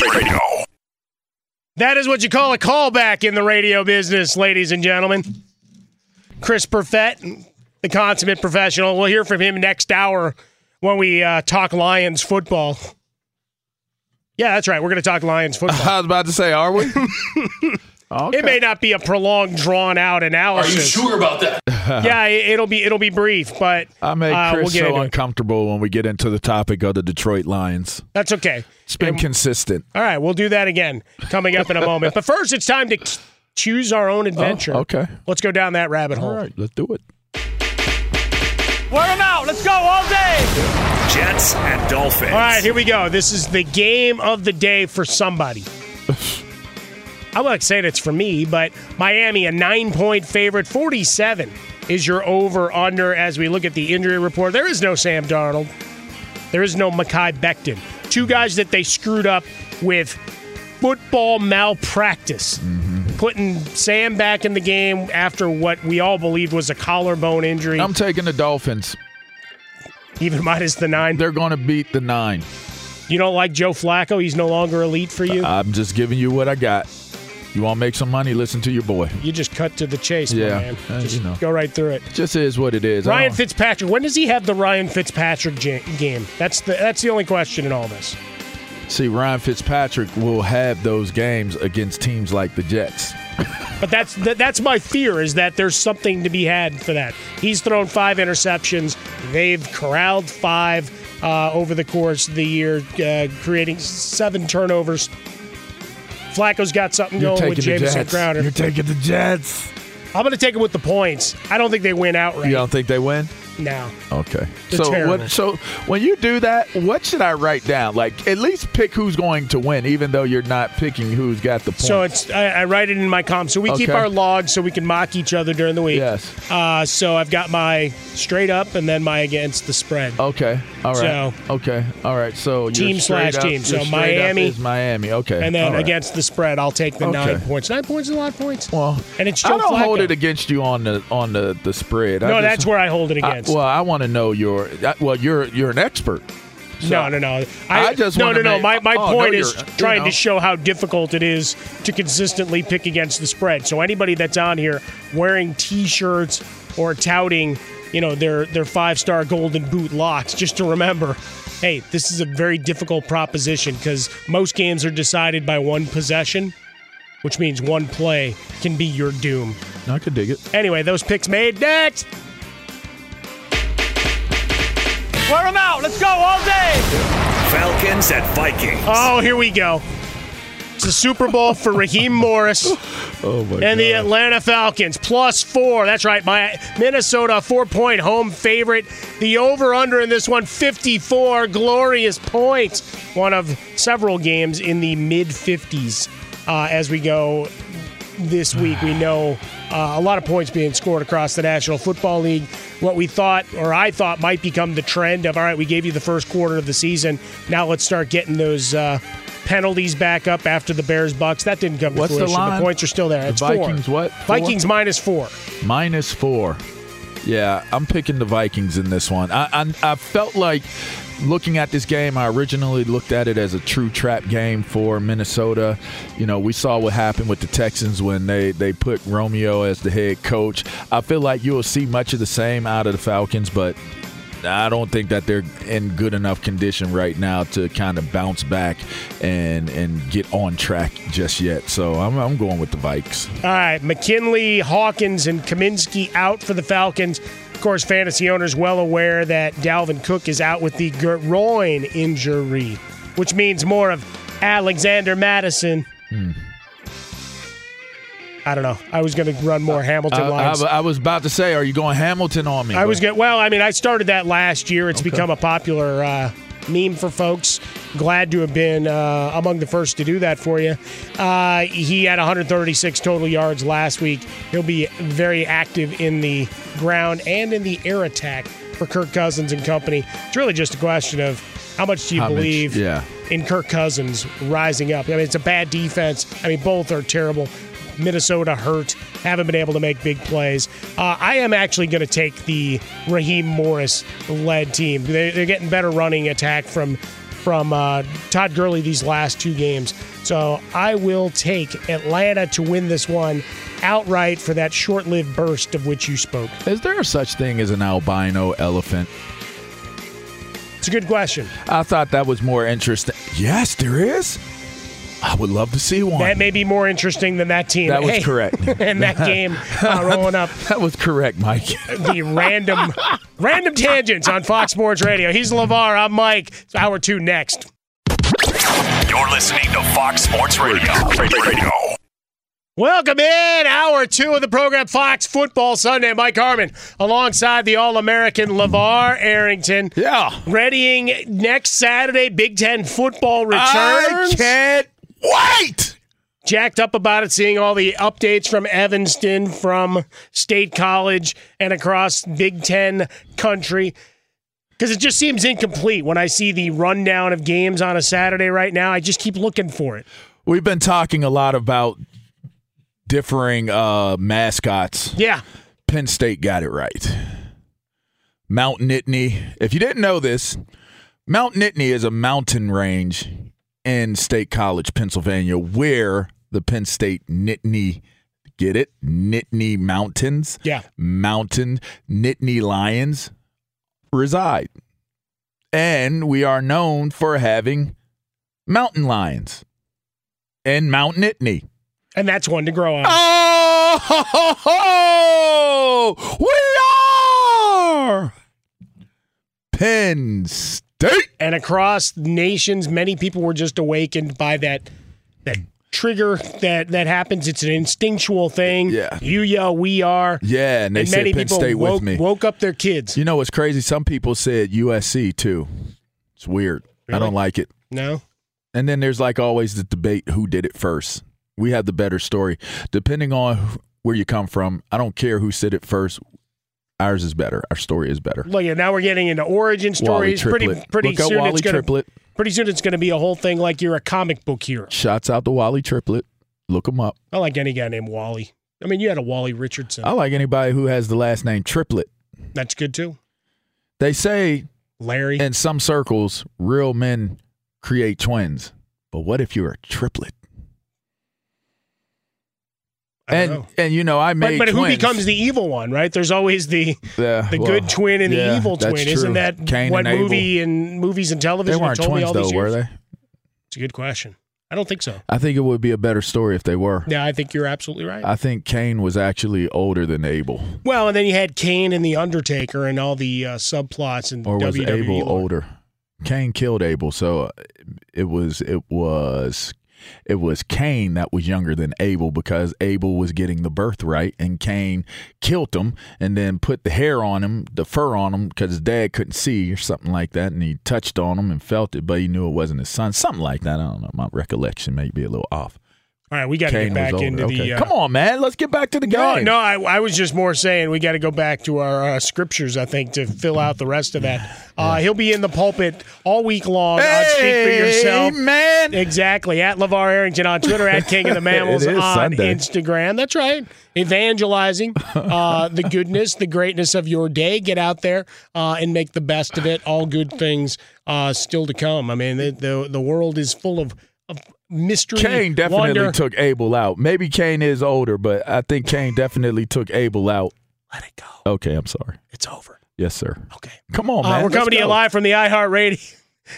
That is what you call a callback in the radio business, ladies and gentlemen. Chris Perfett, the consummate professional. We'll hear from him next hour when we talk Lions football. Yeah, that's right. We're going to talk Lions football. I was about to say, are we? Okay. It may not be a prolonged, drawn-out analysis. Are you sure about that? Yeah, it'll be brief, but I make Chris so uncomfortable when we get into the topic of the Detroit Lions. That's okay. It's been consistent. All right, we'll do that again coming up in a moment. But first, it's time to choose our own adventure. Okay. Let's go down that rabbit hole. All right, let's do it. Wear them out. Let's go all day. Jets and Dolphins. All right, here we go. This is the game of the day for somebody. I wouldn't say it's for me, but Miami, a 9-point favorite. 47 is your over-under as we look at the injury report. There is no Sam Darnold. There is no Mekhi Becton. Two guys that they screwed up with football malpractice. Putting Sam back in the game after what we all believed was a collarbone injury. I'm taking the Dolphins. Even minus the 9. They're going to beat the 9. You don't like Joe Flacco? He's no longer elite for you? I'm just giving you what I got. You want to make some money? Listen to your boy. You just cut to the chase, yeah, man. Just go right through it. Just is what it is. Ryan Fitzpatrick. When does he have the Ryan Fitzpatrick game? That's the only question in all this. See, Ryan Fitzpatrick will have those games against teams like the Jets. But that's my fear, is that there's something to be had for that. He's thrown 5 interceptions. They've corralled 5 over the course of the year, creating 7 turnovers. Flacco's got something going with Jamison Crowder. You're taking the Jets. I'm going to take it with the points. I don't think they win outright. You don't think they win? No. Okay. They're So when you do that, what should I write down? Like, at least pick who's going to win, even though you're not picking who's got the points. So I write it in my column. So we keep our logs so we can mock each other during the week. Yes. So I've got my straight up and then my against the spread. Okay. All right. So, okay. All right. So team slash team. So Miami is Miami. Okay. And then against the spread, I'll take the 9 points. 9 points is a lot of points. Well, and it's Joe I don't Flacco. hold it against you on the spread. No, that's where I hold it against. I want to know you're an expert. So No. I just no. My point is you're, trying to show how difficult it is to consistently pick against the spread. So anybody that's on here wearing T-shirts or touting, their 5-star golden boot locks, just to remember, hey, this is a very difficult proposition because most games are decided by one possession, which means one play can be your doom. I could dig it. Anyway, those picks made. Next. Wear them out. Let's go all day. Falcons at Vikings. Oh, here we go. It's the Super Bowl for Raheem Morris and the Atlanta Falcons. +4. That's right. My Minnesota 4-point home favorite. The over-under in this one, 54 glorious points. One of several games in the mid-50s as we go this week. We know a lot of points being scored across the National Football League. What we thought, or I thought, might become the trend of, all right, we gave you the first quarter of the season. Now let's start getting those penalties back up after the Bears-Bucks. That didn't come to fruition. The line? The points are still there. It's Vikings 4. what? Vikings -4. -4. Yeah, I'm picking the Vikings in this one. I felt like looking at this game, I originally looked at it as a true trap game for Minnesota. We saw what happened with the Texans when they put Romeo as the head coach. I feel like you'll see much of the same out of the Falcons, but I don't think that they're in good enough condition right now to kind of bounce back and get on track just yet. So I'm going with the Vikes. All right, McKinley, Hawkins, and Kaminsky out for the Falcons. Of course, fantasy owners well aware that Dalvin Cook is out with the groin injury, which means more of Alexander Madison. I don't know. I was going to run more Hamilton lines. I was about to say, are you going Hamilton on me? I started that last year. It's become a popular meme for folks. Glad to have been among the first to do that for you. He had 136 total yards last week. He'll be very active in the ground and in the air attack for Kirk Cousins and company. It's really just a question of how much do you believe in Kirk Cousins rising up. I mean, it's a bad defense. I mean, both are terrible. Minnesota hurt, haven't been able to make big plays. I am actually going to take the Raheem Morris-led team. They're getting better running attack from Todd Gurley these last 2 games. So I will take Atlanta to win this one outright for that short-lived burst of which you spoke. Is there a such thing as an albino elephant? It's a good question. I thought that was more interesting. Yes, there is. I would love to see one. That may be more interesting than that team. That was correct. And that game rolling up. That was correct, Mike. The random tangents on Fox Sports Radio. He's LeVar. I'm Mike. It's Hour 2 next. You're listening to Fox Sports Radio. Welcome in. Hour 2 of the program, Fox Football Sunday. Mike Harmon alongside the All-American LeVar Arrington. Yeah. Readying next Saturday, Big Ten football returns. I can't wait. jacked up about it, seeing all the updates from Evanston, from State College, and across Big Ten country. Because it just seems incomplete when I see the rundown of games on a Saturday right now. I just keep looking for it. We've been talking a lot about differing mascots. Yeah. Penn State got it right. Mount Nittany. If you didn't know this, Mount Nittany is a mountain range in State College, Pennsylvania, where the Penn State Nittany, get it? Nittany Mountains. Yeah. Mountain Nittany Lions reside. And we are known for having mountain lions in Mount Nittany. And that's one to grow on. Oh, we are Penn State. And across nations, many people were just awakened by that trigger that happens. It's an instinctual thing. Yeah. You yell, we are. Yeah, and they said many Penn people State with me. woke up their kids. You know what's crazy? Some people said USC, too. It's weird. Really? I don't like it. No? And then there's like always the debate, who did it first. We have the better story. Depending on where you come from, I don't care who said it first. Ours is better. Our story is better. Look, now we're getting into origin stories. Pretty Look soon Wally it's gonna, Triplett. Pretty soon it's going to be a whole thing like you're a comic book hero. Shouts out to Wally Triplett. Look him up. I like any guy named Wally. I mean, you had a Wally Richardson. I like anybody who has the last name Triplett. That's good too. They say Larry. in some circles, real men create twins. But what if you're a triplet? I don't know. And you know, I made but who twins. becomes the evil one, right? There's always the good twin and the evil twin. That's Isn't true. that Cain what and movie and movies and television They weren't have told me twins, all these though, were years? they? It's a good question. I don't think so. I think it would be a better story if they were. Yeah, I think you're absolutely right. I think Cain was actually older than Abel. Well, and then you had Kane and the Undertaker and all the subplots and Or was WWE. Abel older? Cain killed Abel, so it was Cain that was younger than Abel because Abel was getting the birthright, and Cain killed him and then put the hair on him, the fur on him, because his dad couldn't see or something like that, and he touched on him and felt it, but he knew it wasn't his son. Something like that. I don't know. My recollection may be a little off. All right, we got to get back into the. Come on, man. Let's get back to the game. No, I was just more saying we got to go back to our scriptures, I think, to fill out the rest of that. He'll be in the pulpit all week long. Speak for yourself. Man. Exactly. At LeVar Arrington on Twitter, at King of the Mammals on Sunday. Instagram. That's right. Evangelizing the goodness, the greatness of your day. Get out there and make the best of it. All good things still to come. I mean, the world is full of mystery. Cain definitely wonder. took Abel out. Maybe Cain is older, but I think Cain definitely took Abel out. Let it go. Okay, I'm sorry. It's over. Yes, sir. Okay. Come on, man. We're coming to you live from the iHeartRadio.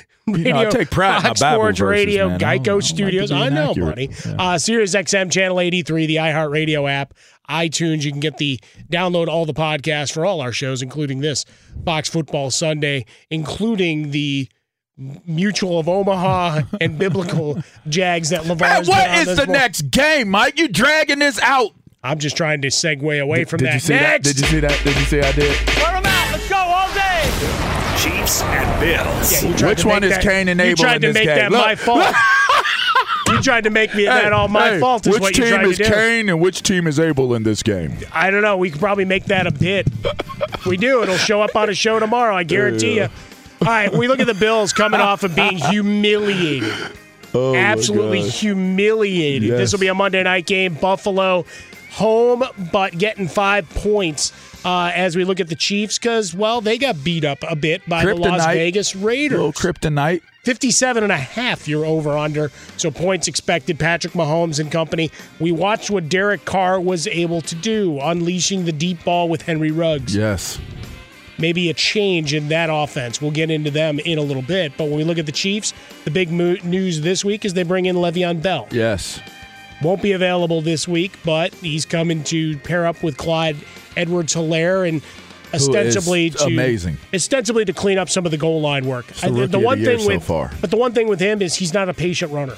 I take pride in my Fox Bible Sports verses, Radio, man. Geico Studios. I I know, accurate. buddy. Yeah. Sirius XM Channel 83, the iHeartRadio app, iTunes. You can download all the podcasts for all our shows, including this Fox Football Sunday, including the Mutual of Omaha and Biblical Jags that LeVar's Man, been on what is this the morning. next game, Mike? You dragging this out. I'm just trying to segue away from Did that. you see Next. that? Did you see that? Did you see I did? Wear them out. Let's go all day. Chiefs and Bills. Yeah, you tried Which to one make is that- Cain and Abel You tried in to this make game? that Look. my fault. You tried to make me that all my fault is which what you tried team to is do. Cain and which team is Abel in this game? I don't know. We could probably make that a bit. If we do, it'll show up on a show tomorrow. I guarantee you. All right, we look at the Bills coming off of being humiliated. Oh, Absolutely my gosh. humiliated. Yes. This will be a Monday night game. Buffalo home, but getting 5 points as we look at the Chiefs because, well, they got beat up a bit by the Las Kryptonite. Vegas Raiders. Little kryptonite. 57.5 you're over under, so points expected. Patrick Mahomes and company. We watched what Derek Carr was able to do, unleashing the deep ball with Henry Ruggs. Yes. Maybe a change in that offense. We'll get into them in a little bit. But when we look at the Chiefs, the big news this week is they bring in Le'Veon Bell. Yes. Won't be available this week, but he's coming to pair up with Clyde Edwards-Helaire and ostensibly to clean up some of the goal line work. The one thing so far. But the one thing with him is he's not a patient runner.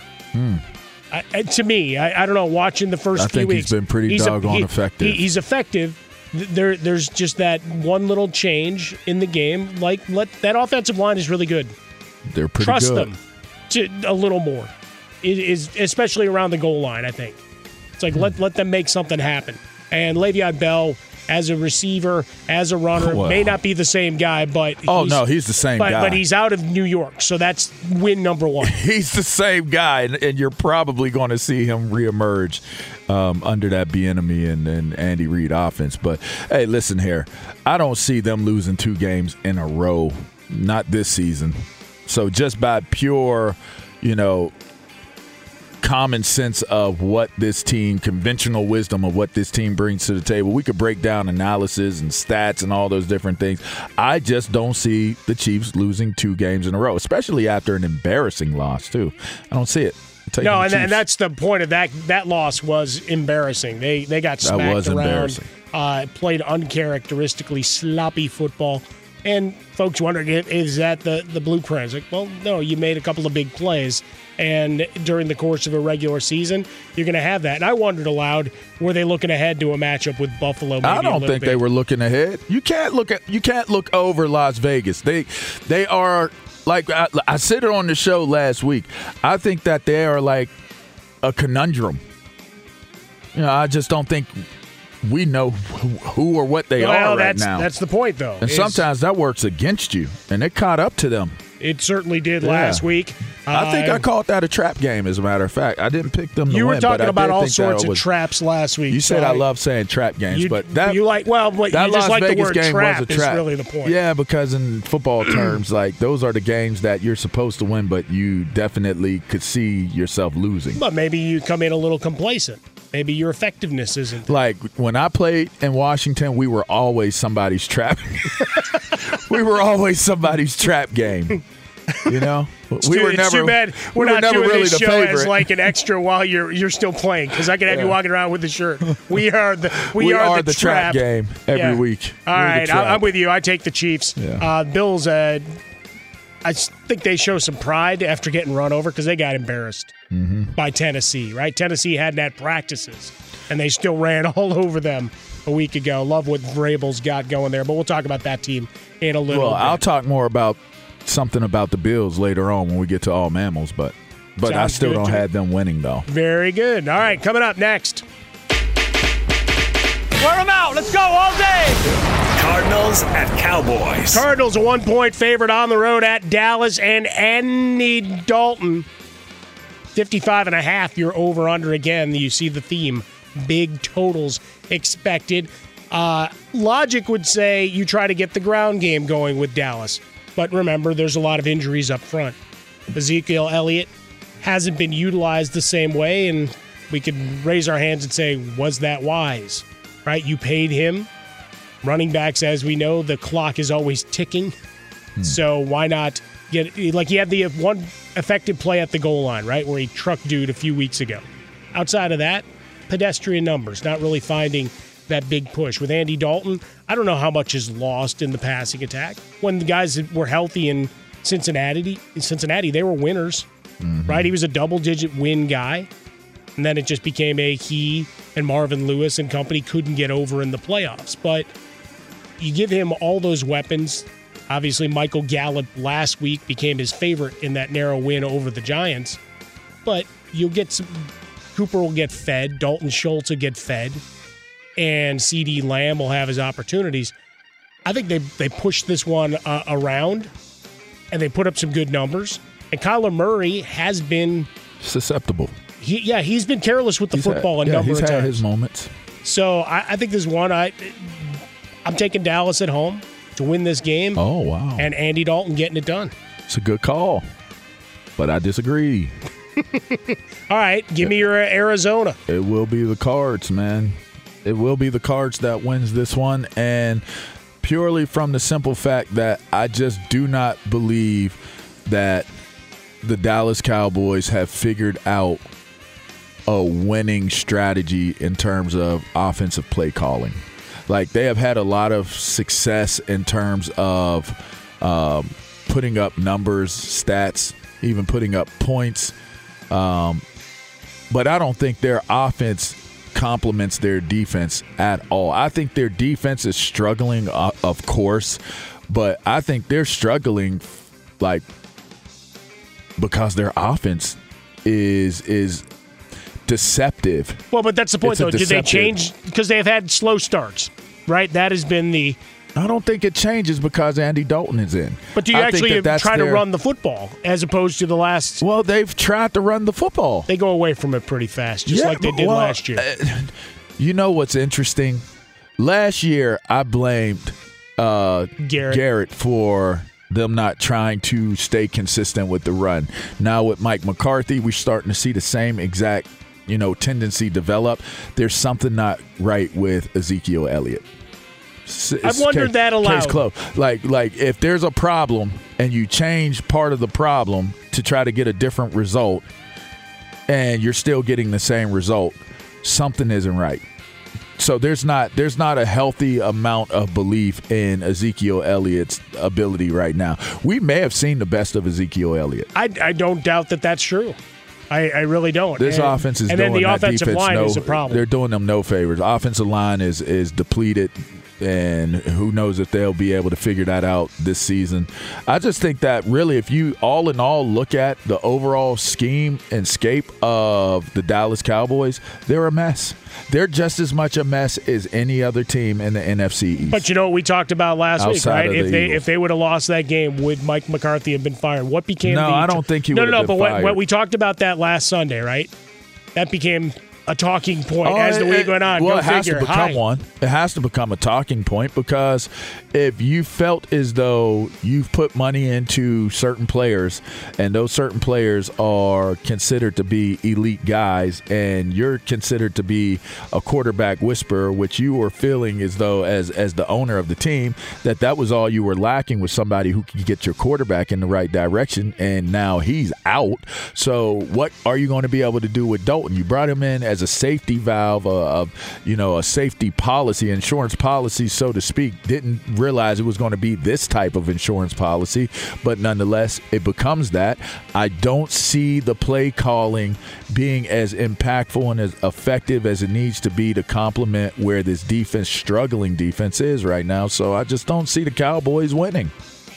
To me, I don't know. Watching the first few think weeks, he's been pretty doggone effective. He's effective. There's just that one little change in the game. That offensive line is really good. They're pretty Trust good. them a little more. is especially around the goal line, I think. It's like let them make something happen. And Le'Veon Bell, as a receiver, as a runner, may not be the same guy, but he's the same guy. But he's out of New York, so that's win number one. He's the same guy, and you're probably going to see him reemerge under that Bieniemy and Andy Reid offense. But hey, listen here, I don't see them losing 2 games in a row, not this season. So just by pure, common sense of what this team, conventional wisdom of what this team brings to the table, we could break down analysis and stats and all those different things. I just don't see the Chiefs losing 2 games in a row, especially after an embarrassing loss too. I don't see it. No, and that's the point of that. That loss was embarrassing. They got smacked around, played uncharacteristically sloppy football. And folks wondering, is that the blueprint? It's like, well, no, you made a couple of big plays. And during the course of a regular season, you're going to have that. And I wondered aloud, were they looking ahead to a matchup with Buffalo? Maybe I don't think they were looking ahead. You can't look over Las Vegas. They are like I said it on the show last week. I think that they are like a conundrum. I just don't think we know who or what they are right now. That's the point, though. And sometimes that works against you, and it caught up to them. It certainly did last week. I think I called that a trap game, as a matter of fact. I didn't pick them to win. You were talking about all sorts of traps last week. You said I love saying trap games, but that Las Vegas game trap was a trap. Is really the point. Yeah, because in football terms, like those are the games that you're supposed to win, but you definitely could see yourself losing. But maybe you come in a little complacent. Maybe your effectiveness isn't. Like when I played in Washington, we were always somebody's trap. We were always somebody's trap game. We were never. Too bad we're not never doing really this the show favorite. as like an extra while you're still playing, because I can have you walking around with the shirt. We are the trap game every week. All right, I'm with you. I take the Chiefs. Yeah. Bills. I think they show some pride after getting run over because they got embarrassed by Tennessee. Right, Tennessee hadn't had practices, and they still ran all over them a week ago. Love what Vrabel's got going there, but we'll talk about that team in a little bit. I'll talk more about something about the Bills later on when we get to all mammals, but I still don't have them winning, though. Very good. All right, coming up next. Wear them out. Let's go all day. Cardinals at Cowboys. Cardinals a 1-point favorite on the road at Dallas, and Andy Dalton 55.5. You're over under again. You see the theme. Big totals expected. Logic would say you try to get the ground game going with Dallas. But remember, there's a lot of injuries up front. Ezekiel Elliott hasn't been utilized the same way, and we could raise our hands and say, was that wise? Right? You paid him. Running backs, as we know, the clock is always ticking. So why not get, like, he had the one effective play at the goal line, right, where he trucked dude a few weeks ago. Outside of that, pedestrian numbers, not really finding that big push. With Andy Dalton, I don't know how much is lost in the passing attack. When the guys were healthy in Cincinnati, they were winners, right? He was a double-digit win guy, and then it just became he and Marvin Lewis and company couldn't get over in the playoffs. But you give him all those weapons. Obviously, Michael Gallup last week became his favorite in that narrow win over the Giants. But you'll get some. Cooper will get fed. Dalton Schultz will get fed. And CeeDee Lamb will have his opportunities. I think they pushed this one around, and they put up some good numbers. And Kyler Murray has been susceptible. He's been careless with the football a number of times. He's had his moments. So I think this one, I'm taking Dallas at home to win this game. Oh, wow. And Andy Dalton getting it done. It's a good call, but I disagree. All right, give me your Arizona. It will be the Cards, man. It will be the Cards that wins this one, and purely from the simple fact that I just do not believe that the Dallas Cowboys have figured out a winning strategy in terms of offensive play calling. Like, they have had a lot of success in terms of putting up numbers, stats, even putting up points. But I don't think their offense complements their defense at all. I think their defense is struggling, of course, but I think they're struggling like because their offense is deceptive. Well, but that's the point, though. Did they change? Because they've had slow starts, right? That has been the... I don't think it changes because Andy Dalton is in. But do you actually try to run the football as opposed to the last... Well, they've tried to run the football. They go away from it pretty fast, just like they did last year. You know what's interesting? Last year, I blamed Garrett for them not trying to stay consistent with the run. Now with Mike McCarthy, we're starting to see the same exact tendency develop. There's something not right with Ezekiel Elliott. I've wondered that aloud. Case closed. Like if there's a problem and you change part of the problem to try to get a different result and you're still getting the same result, something isn't right. So there's not a healthy amount of belief in Ezekiel Elliott's ability right now. We may have seen the best of Ezekiel Elliott. I don't doubt that that's true. I really don't. This offense is and doing then the that offensive defense line is a problem. They're doing them no favors. Offensive line is depleted, and who knows if they'll be able to figure that out this season. I just think that really, if you all in all look at the overall scheme and scape of the Dallas Cowboys, they're a mess. They're just as much a mess as any other team in the NFC East. But you know what we talked about last week, right? If they would have lost that game, would Mike McCarthy have been fired? What became No, I don't think he would have been fired. But we talked about that last Sunday, right? That became a talking point as the week went on. Well, it has to become one. It has to become a talking point because if you felt as though you've put money into certain players and those certain players are considered to be elite guys and you're considered to be a quarterback whisperer, which you were feeling as though as the owner of the team, that was all you were lacking with somebody who could get your quarterback in the right direction, and now he's out. So what are you going to be able to do with Dalton? You brought him in as a safety valve, a safety policy, insurance policy, so to speak. Didn't realize it was going to be this type of insurance policy, but nonetheless, it becomes that. I don't see the play calling being as impactful and as effective as it needs to be to complement where this struggling defense is right now. So I just don't see the Cowboys winning.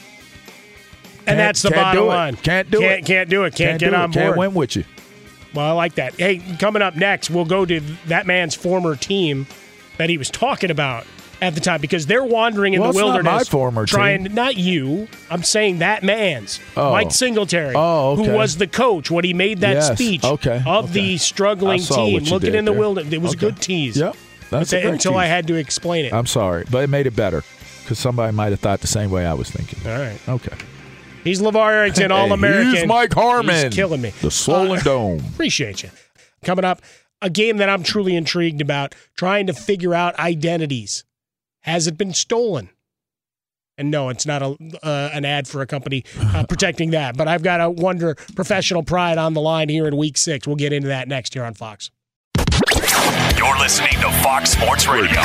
And that's the bottom line. Can't do it. Can't do it. Can't get on board. Can't win with you. Well, I like that. Hey, coming up next, we'll go to that man's former team that he was talking about at the time, because they're wandering in the wilderness. Not my former team. Not you. I'm saying that man's. Mike Singletary, who was the coach when he made that speech of the struggling team looking in the wilderness. It was a good tease. Yep. That's a great until tease. I had to explain it. I'm sorry, but it made it better because somebody might have thought the same way I was thinking. All right. Okay. He's LeVar Arrington, All-American. He's Mike Harmon. He's killing me. The Swollen Dome. Appreciate you. Coming up, a game that I'm truly intrigued about, trying to figure out identities. Has it been stolen? And no, it's not an ad for a company protecting that. But I've got to wonder, professional pride on the line here in Week 6. We'll get into that next here on Fox. You're listening to Fox Sports Radio.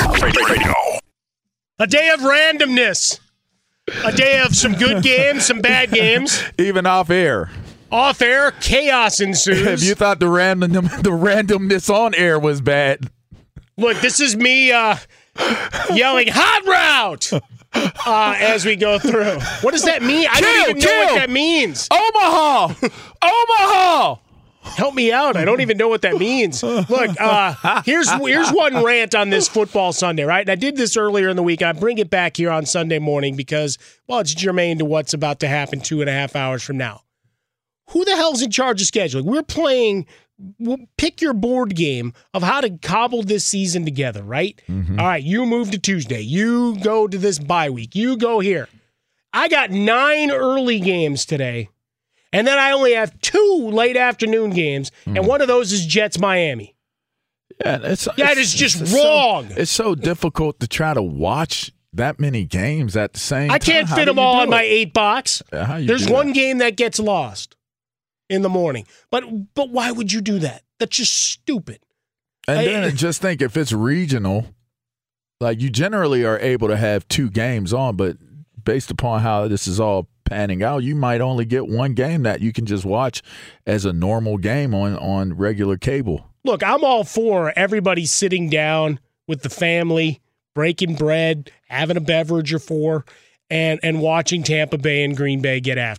A day of randomness. A day of some good games, some bad games. Even off air. Off air, chaos ensues. If you thought the randomness on air was bad. Look, this is me yelling, hot route, as we go through. What does that mean? I don't even know what that means. Omaha! Omaha! Help me out. I don't even know what that means. Look, here's one rant on this football Sunday, right? And I did this earlier in the week. I bring it back here on Sunday morning because, well, it's germane to what's about to happen 2.5 hours from now. Who the hell's in charge of scheduling? We'll pick your board game of how to cobble this season together, right? Mm-hmm. All right, you move to Tuesday. You go to this bye week. You go here. I got 9 early games today. And then I only have 2 late afternoon games, and one of those is Jets-Miami. Yeah, it's just wrong. It's so difficult to try to watch that many games at the same time. I can't fit them all in my 8-box. There's one game that gets lost in the morning. But why would you do that? That's just stupid. And then just think, if it's regional, like you generally are able to have 2 games on, but based upon how this is all panning out, you might only get one game that you can just watch as a normal game on regular cable. Look, I'm all for everybody sitting down with the family, breaking bread, having a beverage or 4, and watching Tampa Bay and Green Bay get after it.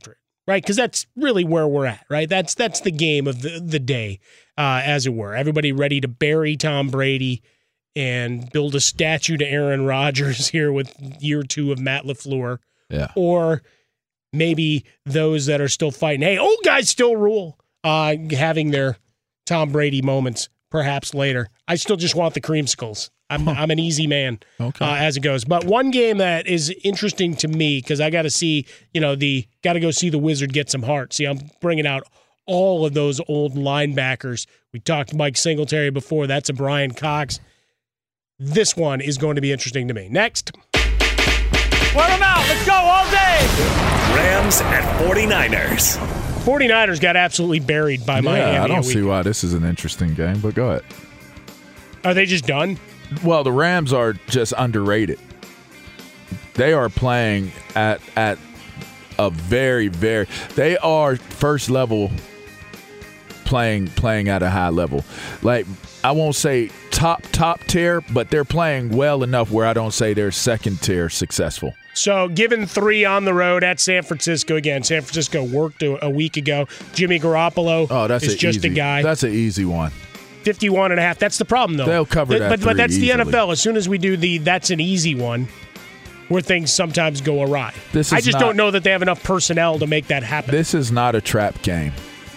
right? Because that's really where we're at, right? That's the game of the day, as it were. Everybody ready to bury Tom Brady and build a statue to Aaron Rodgers here with year 2 of Matt LaFleur. Yeah. Or maybe those that are still fighting, hey, old guys still rule, having their Tom Brady moments perhaps later. I still just want the creamsicles. I'm an easy man as it goes. But one game that is interesting to me, because I got to see, got to go see the Wizard get some heart. See, I'm bringing out all of those old linebackers. We talked Mike Singletary before. That's a Brian Cox. This one is going to be interesting to me. Next. Wear them out. Let's go all day. Rams at 49ers. 49ers got absolutely buried by Miami. Yeah, I don't see why this is an interesting game, but go ahead. Are they just done? Well, the Rams are just underrated. They are playing at a very, very – they are first level playing at a high level. Like, I won't say top tier, but they're playing well enough where I don't say they're second tier successful. So, given 3 on the road at San Francisco again. San Francisco worked a week ago. Jimmy Garoppolo is just a guy. That's an easy one. 51.5. That's the problem, though. They'll cover that. But that's easily. the NFL. As soon as we do that's an easy one, where things sometimes go awry. I just don't know that they have enough personnel to make that happen. This is not a trap game.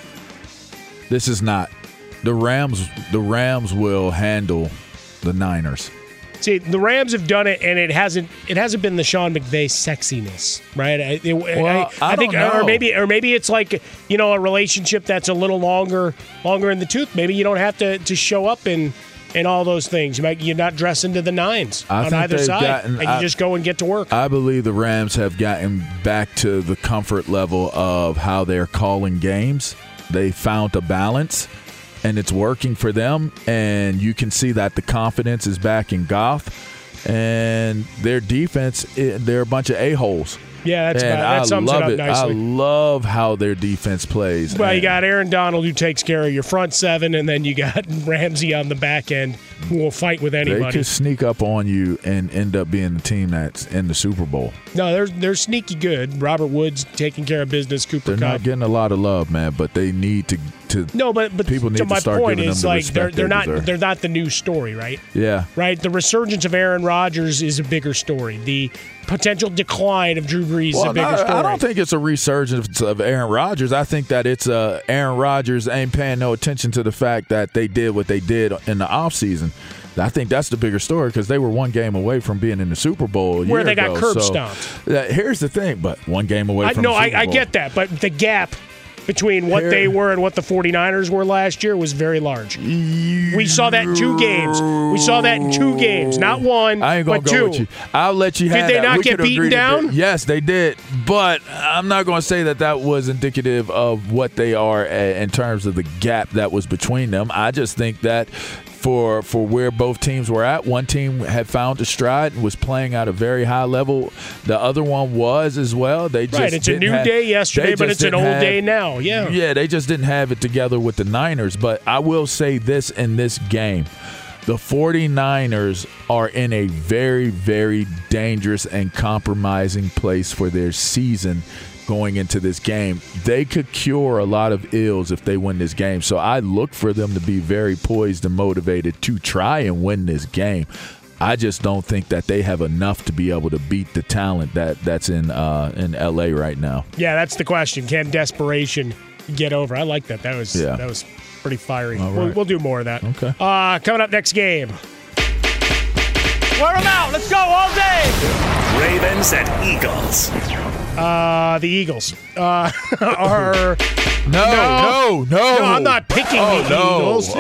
This is not. The Rams will handle the Niners. See, the Rams have done it, and it hasn't been the Sean McVay sexiness, right? I think, or maybe it's like a relationship that's a little longer in the tooth. Maybe you don't have to show up in all those things. You're not dressing to the nines on either side, and you just go and get to work. I believe the Rams have gotten back to the comfort level of how they're calling games. They found a balance. And it's working for them, and you can see that the confidence is back in Goff, and their defense, they're a bunch of a-holes. Yeah, that sums it up nicely. I love how their defense plays. Well, you got Aaron Donald who takes care of your front 7, and then you got Ramsey on the back end who will fight with anybody. They could sneak up on you and end up being the team that's in the Super Bowl. No, they're sneaky good. Robert Woods taking care of business. Cooper Kupp. They're not getting a lot of love, man, but they need to. No, but people need to start giving them the respect they're not the new story, right? Yeah. Right? The resurgence of Aaron Rodgers is a bigger story. The potential decline of Drew Brees is a bigger story. I don't think it's a resurgence of Aaron Rodgers. I think that it's Aaron Rodgers ain't paying no attention to the fact that they did what they did in the offseason. I think that's the bigger story because they were one game away from being in the Super Bowl where they got curb stomped. Here's the thing, but one game away from the Super Bowl. I get that, but the gap between what they were and what the 49ers were last year was very large. We saw that in 2 games. Not one, I ain't gonna but go 2. with you. I'll let you have that. Did they not get beaten down? Yes, they did. But I'm not going to say that was indicative of what they are in terms of the gap that was between them. I just think that for where both teams were at, one team had found a stride and was playing at a very high level. The other one was as well. It's a new day yesterday, but it's an old day now. Yeah, they just didn't have it together with the Niners. But I will say this in this game. The 49ers are in a very, very dangerous and compromising place for their season going into this game. They could cure a lot of ills if they win this game. So I look for them to be very poised and motivated to try and win this game. I just don't think that they have enough to be able to beat the talent that's in L.A. right now. Yeah, that's the question. Can desperation get over? I like that. That was pretty fiery. Right. We'll do more of that. Okay. Coming up next game. Wear them out. Let's go all day. Ravens and Eagles. The Eagles are. No, I'm not picking the Eagles.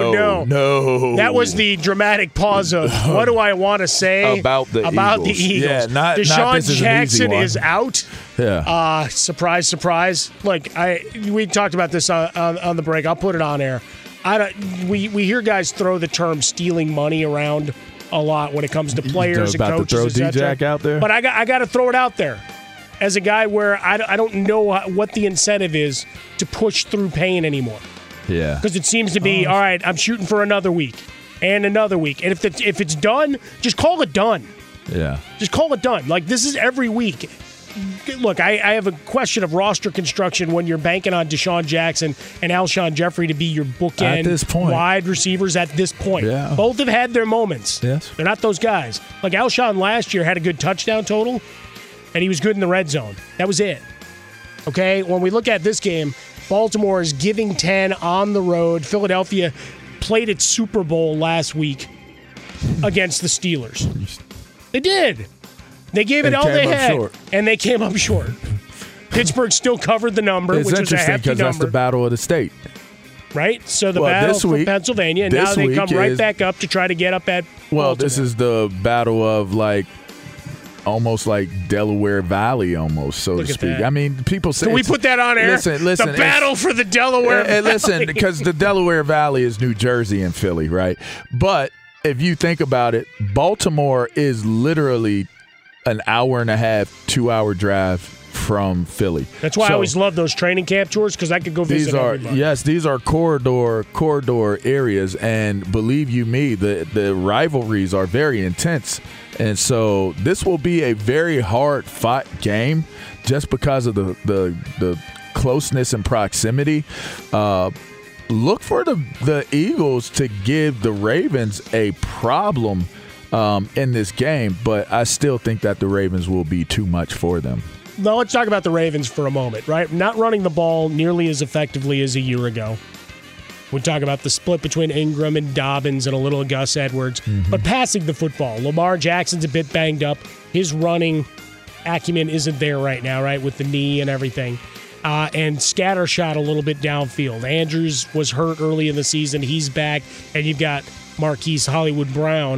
No. That was the dramatic pause of what do I want to say about the Eagles. Yeah, Deshaun Jackson is out. Yeah. Surprise. Look, we talked about this on the break. I'll put it on air. We hear guys throw the term stealing money around a lot when it comes to players and coaches. About to throw D-Jack out there? But I got to throw it out there. As a guy where I don't know what the incentive is to push through pain anymore. Yeah. Because it seems to be, all right, I'm shooting for another week and another week. And if it's done, just call it done. Yeah. Just call it done. Like, this is every week. look, I have a question of roster construction when you're banking on Deshaun Jackson and Alshon Jeffrey to be your bookend at this point. Wide receivers at this point. Yeah. Both have had their moments. Yes. They're not those guys. Like Alshon last year had a good touchdown total, and he was good in the red zone. That was it. Okay? When we look at this game, Baltimore is giving 10 on the road. Philadelphia played its Super Bowl last week against the Steelers. They did. They gave it all they had, and they came up short. Pittsburgh still covered the number, It's which was a interesting hefty because that's the number. battle of the state. Right? So the battle for Pennsylvania, and now they come right back up to try to get up at Baltimore. This is the battle of almost like Delaware Valley, almost, so to speak. That. I mean, people say. Can we put that on air? Listen. The battle for the Delaware Valley. Listen, because the Delaware Valley is New Jersey and Philly, right? But if you think about it, Baltimore is literally an hour and a half, 2-hour drive from Philly. That's why I always love those training camp tours, because I could go visit everybody. Yes, these are corridor areas, and believe you me, the rivalries are very intense. And so this will be a very hard fought game just because of the closeness and proximity. Look for the Eagles to give the Ravens a problem in this game, but I still think that the Ravens will be too much for them. Now let's talk about the Ravens for a moment, right? Not running the ball nearly as effectively as a year ago. We talk about the split between Ingram and Dobbins and a little Gus Edwards, but passing the football. Lamar Jackson's a bit banged up. His running acumen isn't there right now, right, with the knee and everything. And scattershot a little bit downfield. Andrews was hurt early in the season. He's back. And you've got Marquise Hollywood Brown,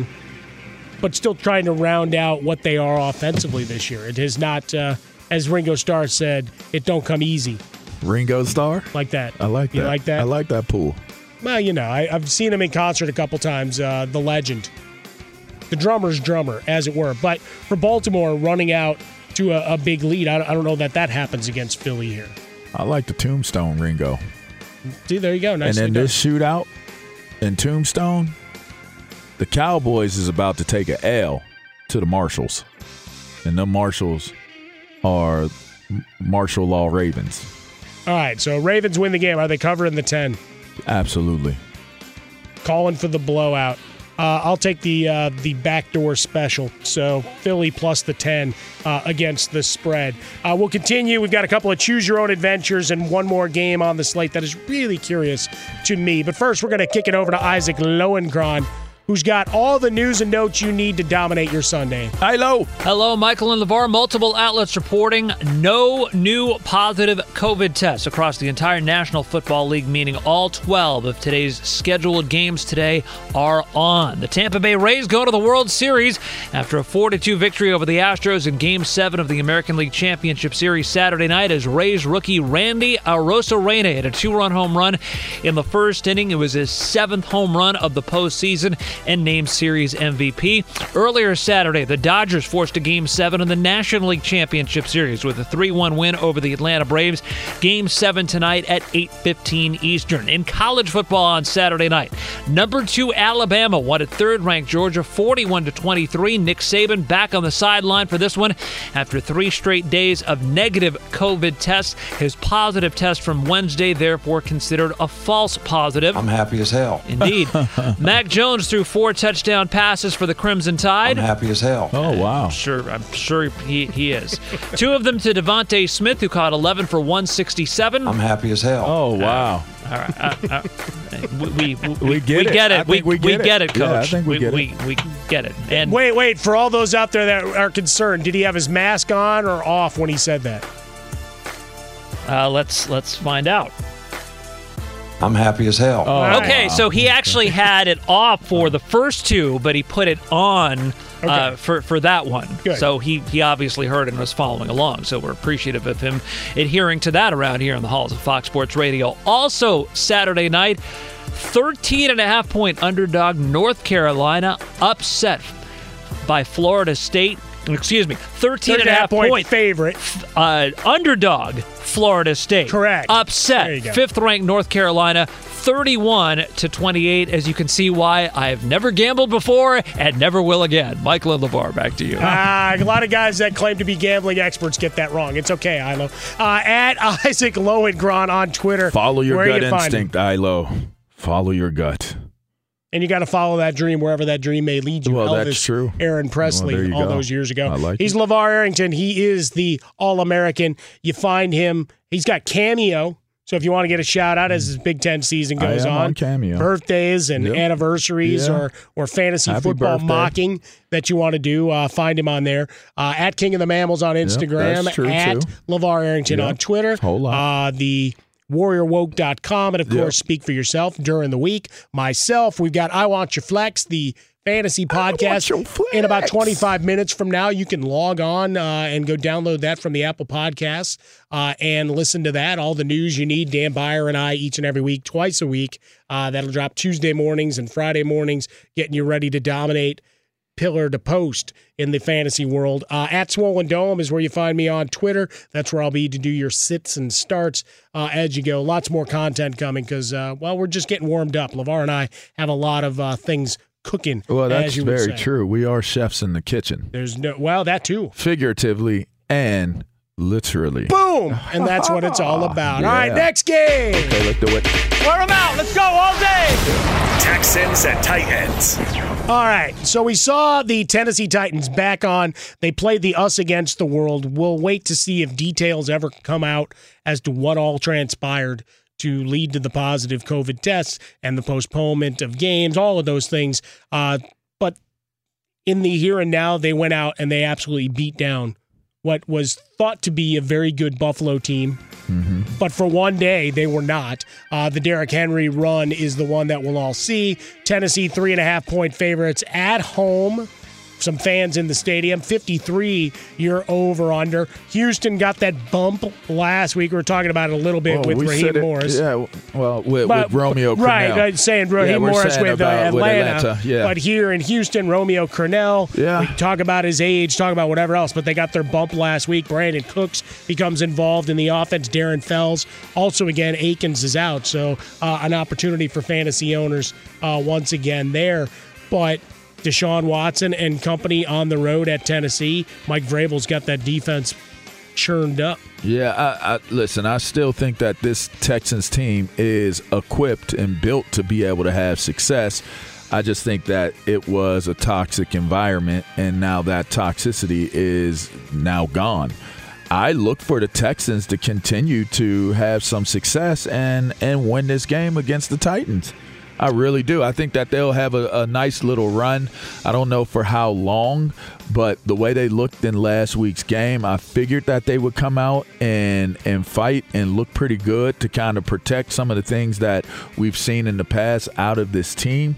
but still trying to round out what they are offensively this year. It has not, as Ringo Starr said, it don't come easy. Ringo Starr? Like that. I like that. You like that? I like that pool. Well, I've seen him in concert a couple times, the legend. The drummer's drummer, as it were. But for Baltimore, running out to a big lead, I don't know that happens against Philly here. I like the Tombstone Ringo. See, there you go. Nicely and in this shootout in Tombstone, the Cowboys is about to take an L to the Marshals. And the Marshals are martial law Ravens. All right, so Ravens win the game. Are they covering the 10? Absolutely. Calling for the blowout. I'll take the backdoor special. So Philly plus the 10 against the spread. We'll continue. We've got a couple of choose-your-own adventures and one more game on the slate that is really curious to me. But first, we're going to kick it over to Isaac Lowenkron, who's got all the news and notes you need to dominate your Sunday. Hello, Michael and LeVar. Multiple outlets reporting no new positive COVID tests across the entire National Football League, meaning all 12 of today's scheduled games today are on. The Tampa Bay Rays go to the World Series after a 4-2 victory over the Astros in Game 7 of the American League Championship Series Saturday night as Rays rookie Randy Arozarena hit a 2-run home run in the first inning. It was his 7th home run of the postseason and named Series MVP. Earlier Saturday, the Dodgers forced a Game 7 in the National League Championship Series with a 3-1 win over the Atlanta Braves. Game 7 tonight at 8:15 Eastern. In college football on Saturday night, number 2 Alabama won at third-ranked Georgia 41-23. Nick Saban back on the sideline for this one after 3 straight days of negative COVID tests. His positive test from Wednesday, therefore considered a false positive. I'm happy as hell. Indeed. Mac Jones threw 4 touchdown passes for the Crimson Tide. I'm happy as hell. Oh, wow. I'm sure he is. 2 of them to Devontae Smith, who caught 11 for 167. I'm happy as hell. Oh, wow. All right. We get it. Get it. We get it, Coach. Yeah, I think we get it. We get it. And Wait. For all those out there that are concerned, did he have his mask on or off when he said that? let's find out. I'm happy as hell. Oh, okay, wow. so he actually had it off for the first 2, but he put it on for that one. Good. So he obviously heard it and was following along. So we're appreciative of him adhering to that around here in the halls of Fox Sports Radio. Also, Saturday night, 13.5-point underdog North Carolina upset by Florida State. Excuse me, 13.5 point favorite. Underdog, Florida State. Correct. Upset, There you go. 5th-ranked North Carolina, 31-28. As you can see why I've never gambled before and never will again. Michael and LeVar, back to you. A lot of guys that claim to be gambling experts get that wrong. It's okay, Ilo. At Isaac Lohengron on Twitter. Follow your Where gut you find him? instinct, Ilo. Follow your gut. And you got to follow that dream wherever that dream may lead you. Well, Elvis, that's true. Aaron Presley, Well, there you all go. those years ago. I like He's it. LeVar Arrington. He is the All-American. You find him. He's got Cameo. So if you want to get a shout-out as his Big Ten season goes I am on Cameo. birthdays and Yep. anniversaries Yeah. or fantasy Happy football birthday. mocking that you want to do, find him on there. At King of the Mammals on Instagram. that's true, at too. LeVar Arrington Yep. on Twitter. Whole lot. The warriorwoke.com, and of Yep. course, Speak for Yourself during the week. Myself, we've got I Want Your Flex, the fantasy podcast. Your Flex. In about 25 minutes from now, you can log on and go download that from the Apple Podcasts and listen to that. All the news you need, Dan Byer and I, each and every week, twice a week. That'll drop Tuesday mornings and Friday mornings, getting you ready to dominate pillar to post in the fantasy world. At Swollen Dome is where you find me on Twitter. That's where I'll be to do your sits and starts as you go. Lots more content coming because, we're just getting warmed up. LeVar and I have a lot of things cooking. Well, that's as you would very say. true. We are chefs in the kitchen, There's no, that too. figuratively and literally. Boom! And that's what it's all about. All right, Yeah. next game. Okay, let's do it. Wear them out. Let's go all day. Texans and Titans. All right, so we saw the Tennessee Titans back on. They played the us against the world. We'll wait to see if details ever come out as to what all transpired to lead to the positive COVID tests and the postponement of games, all of those things. But in the here and now, they went out and they absolutely beat down what was thought to be a very good Buffalo team. But for one day, they were not. The Derrick Henry run is the one that we'll all see. Tennessee, 3.5-point favorites at home. Some fans in the stadium, 53 year over-under. Houston got that bump last week. We were talking about it a little bit with we Raheem said it- Morris. Yeah, well, with But- Romeo Crennel. Right, saying Raheem Yeah, we're Morris saying with about- with Atlanta. Atlanta, yeah. But here in Houston, Romeo Crennel. Yeah. We talk about his age, talk about whatever else, but they got their bump last week. Brandon Cooks becomes involved in the offense. Darren Fells. Also, again, Akins is out. So an opportunity for fantasy owners once again there. But Deshaun Watson and company on the road at Tennessee. Mike Vrabel's got that defense churned up. Yeah, listen, I still think that this Texans team is equipped and built to be able to have success. I just think that it was a toxic environment, and now that toxicity is now gone. I look for the Texans to continue to have some success and win this game against the Titans. I really do. I think that they'll have a nice little run. I don't know for how long, but the way they looked in last week's game, I figured that they would come out and fight and look pretty good to kind of protect some of the things that we've seen in the past out of this team.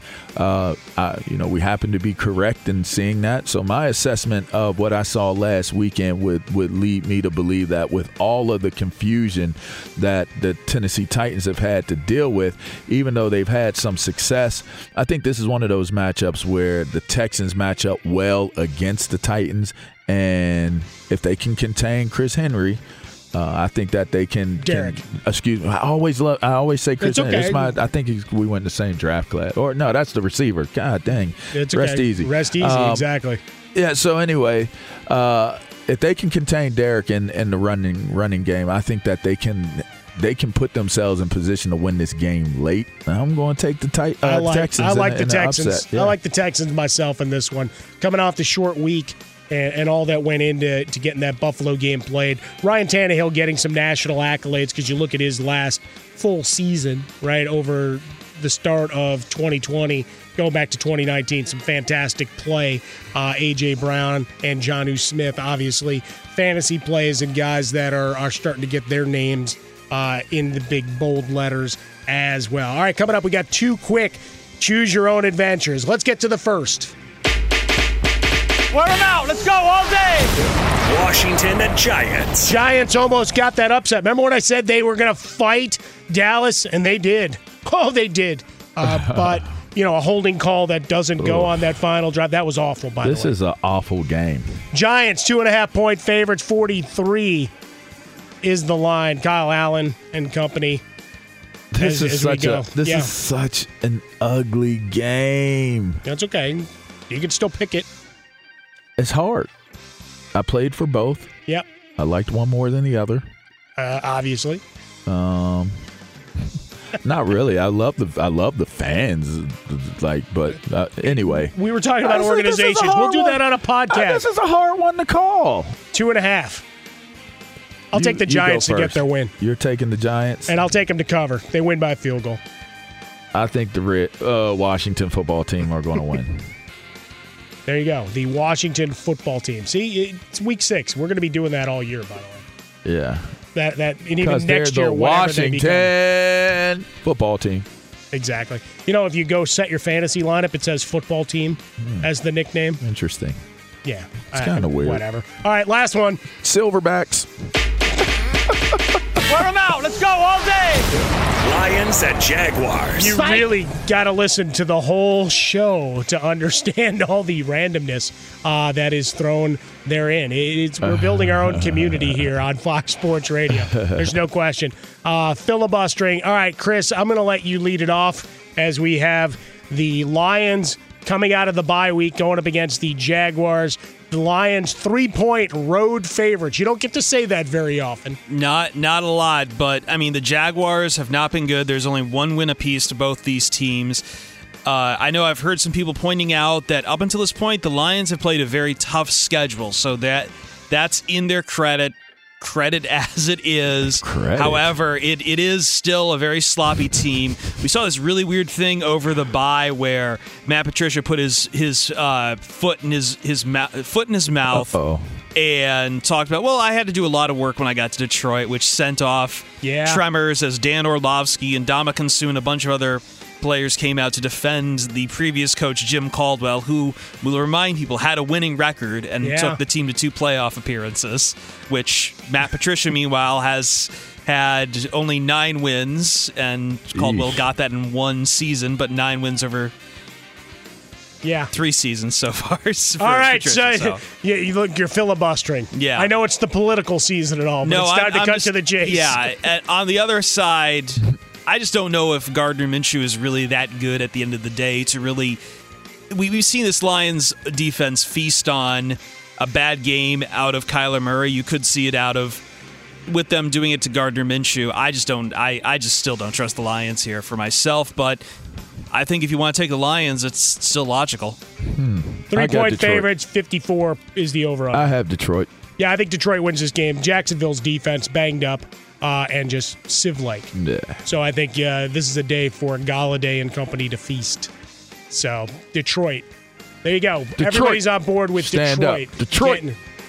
We happen to be correct in seeing that. So my assessment of what I saw last weekend would lead me to believe that with all of the confusion that the Tennessee Titans have had to deal with, even though they've had some success, I think this is one of those matchups where the Texans match up well against the Titans, and if they can contain Chris Henry, I think that they can. Derek. Excuse me. I always say Chris It's okay. Henry. I think we went in the same draft class. Or no, that's the receiver. God dang. It's Rest okay. easy. Rest easy, exactly. Yeah. So anyway, if they can contain Derek in the running game, I think that they can put themselves in position to win this game late. I'm going to take the Texans. I like the in Texans. upset. Yeah. I like the Texans myself in this one. Coming off the short week and all that went into getting that Buffalo game played. Ryan Tannehill getting some national accolades because you look at his last full season, right, over the start of 2020, going back to 2019, some fantastic play. A.J. Brown and Jonnu Smith, obviously, fantasy plays and guys that are starting to get their names in the big, bold letters as well. All right, coming up, we got two quick choose your own adventures. Let's get to the first. Wear them out. Let's go all day. Washington and Giants. Giants almost got that upset. Remember when I said they were going to fight Dallas? And they did. Oh, they did. But a holding call that doesn't go on that final drive. That was awful, by the way. This is an awful game. Giants, 2.5-point favorites, 43 is the line. Kyle Allen and company. This is such an ugly game. That's okay. You can still pick it. It's hard. I played for both. Yep. I liked one more than the other. Obviously. Not really. I love the fans. But anyway. We were talking about organizations. We'll do that on a podcast. This is a hard one to call. 2.5. I'll take the Giants to get their win. You're taking the Giants? And I'll take them to cover. They win by a field goal. I think the Washington football team are going to win. There you go. The Washington football team. See, it's week 6. We're going to be doing that all year, by the way. Yeah. And even next year, the Washington football team. Exactly. If you go set your fantasy lineup, it says football team as the nickname. Interesting. Yeah. It's kind of weird. Whatever. All right, last one. Silverbacks. Wear them out. Let's go all day. Lions and Jaguars. You really got to listen to the whole show to understand all the randomness that is thrown therein. We're building our own community here on Fox Sports Radio. There's no question. Filibustering. All right, Chris, I'm going to let you lead it off as we have the Lions coming out of the bye week going up against the Jaguars. The Lions 3-point road favorites. You don't get to say that very often. Not a lot, but I mean the Jaguars have not been good. There's only one win apiece to both these teams. I know I've heard some people pointing out that up until this point, the Lions have played a very tough schedule, so that's in their credit as it is. However, it is still a very sloppy team. We saw this really weird thing over the bye where Matt Patricia put his foot in his mouth and talked about, I had to do a lot of work when I got to Detroit, which sent off tremors as Dan Orlovsky and Ndamukong Suh and a bunch of other players came out to defend the previous coach, Jim Caldwell, who, we'll remind people, had a winning record and took the team to 2 playoff appearances, which Matt Patricia, meanwhile, has had only 9 wins, and Caldwell got that in 1 season, but 9 wins over 3 seasons so far. All right, Patricia, you're filibustering. Yeah. I know it's the political season and all, but it's time to cut to the chase. Yeah, and on the other side, I just don't know if Gardner Minshew is really that good at the end of the day to really... We've seen this Lions defense feast on a bad game out of Kyler Murray. You could see it with them doing it to Gardner Minshew. I just still don't trust the Lions here for myself, but I think if you want to take the Lions, it's still logical. 3-point favorites, 54 is the over-under. I have Detroit. Yeah, I think Detroit wins this game. Jacksonville's defense banged up. And just sieve-like. Yeah. So I think this is a day for Galladay and company to feast. So, Detroit. There you go. Detroit. Everybody's on board with Stand Detroit. Up. Detroit.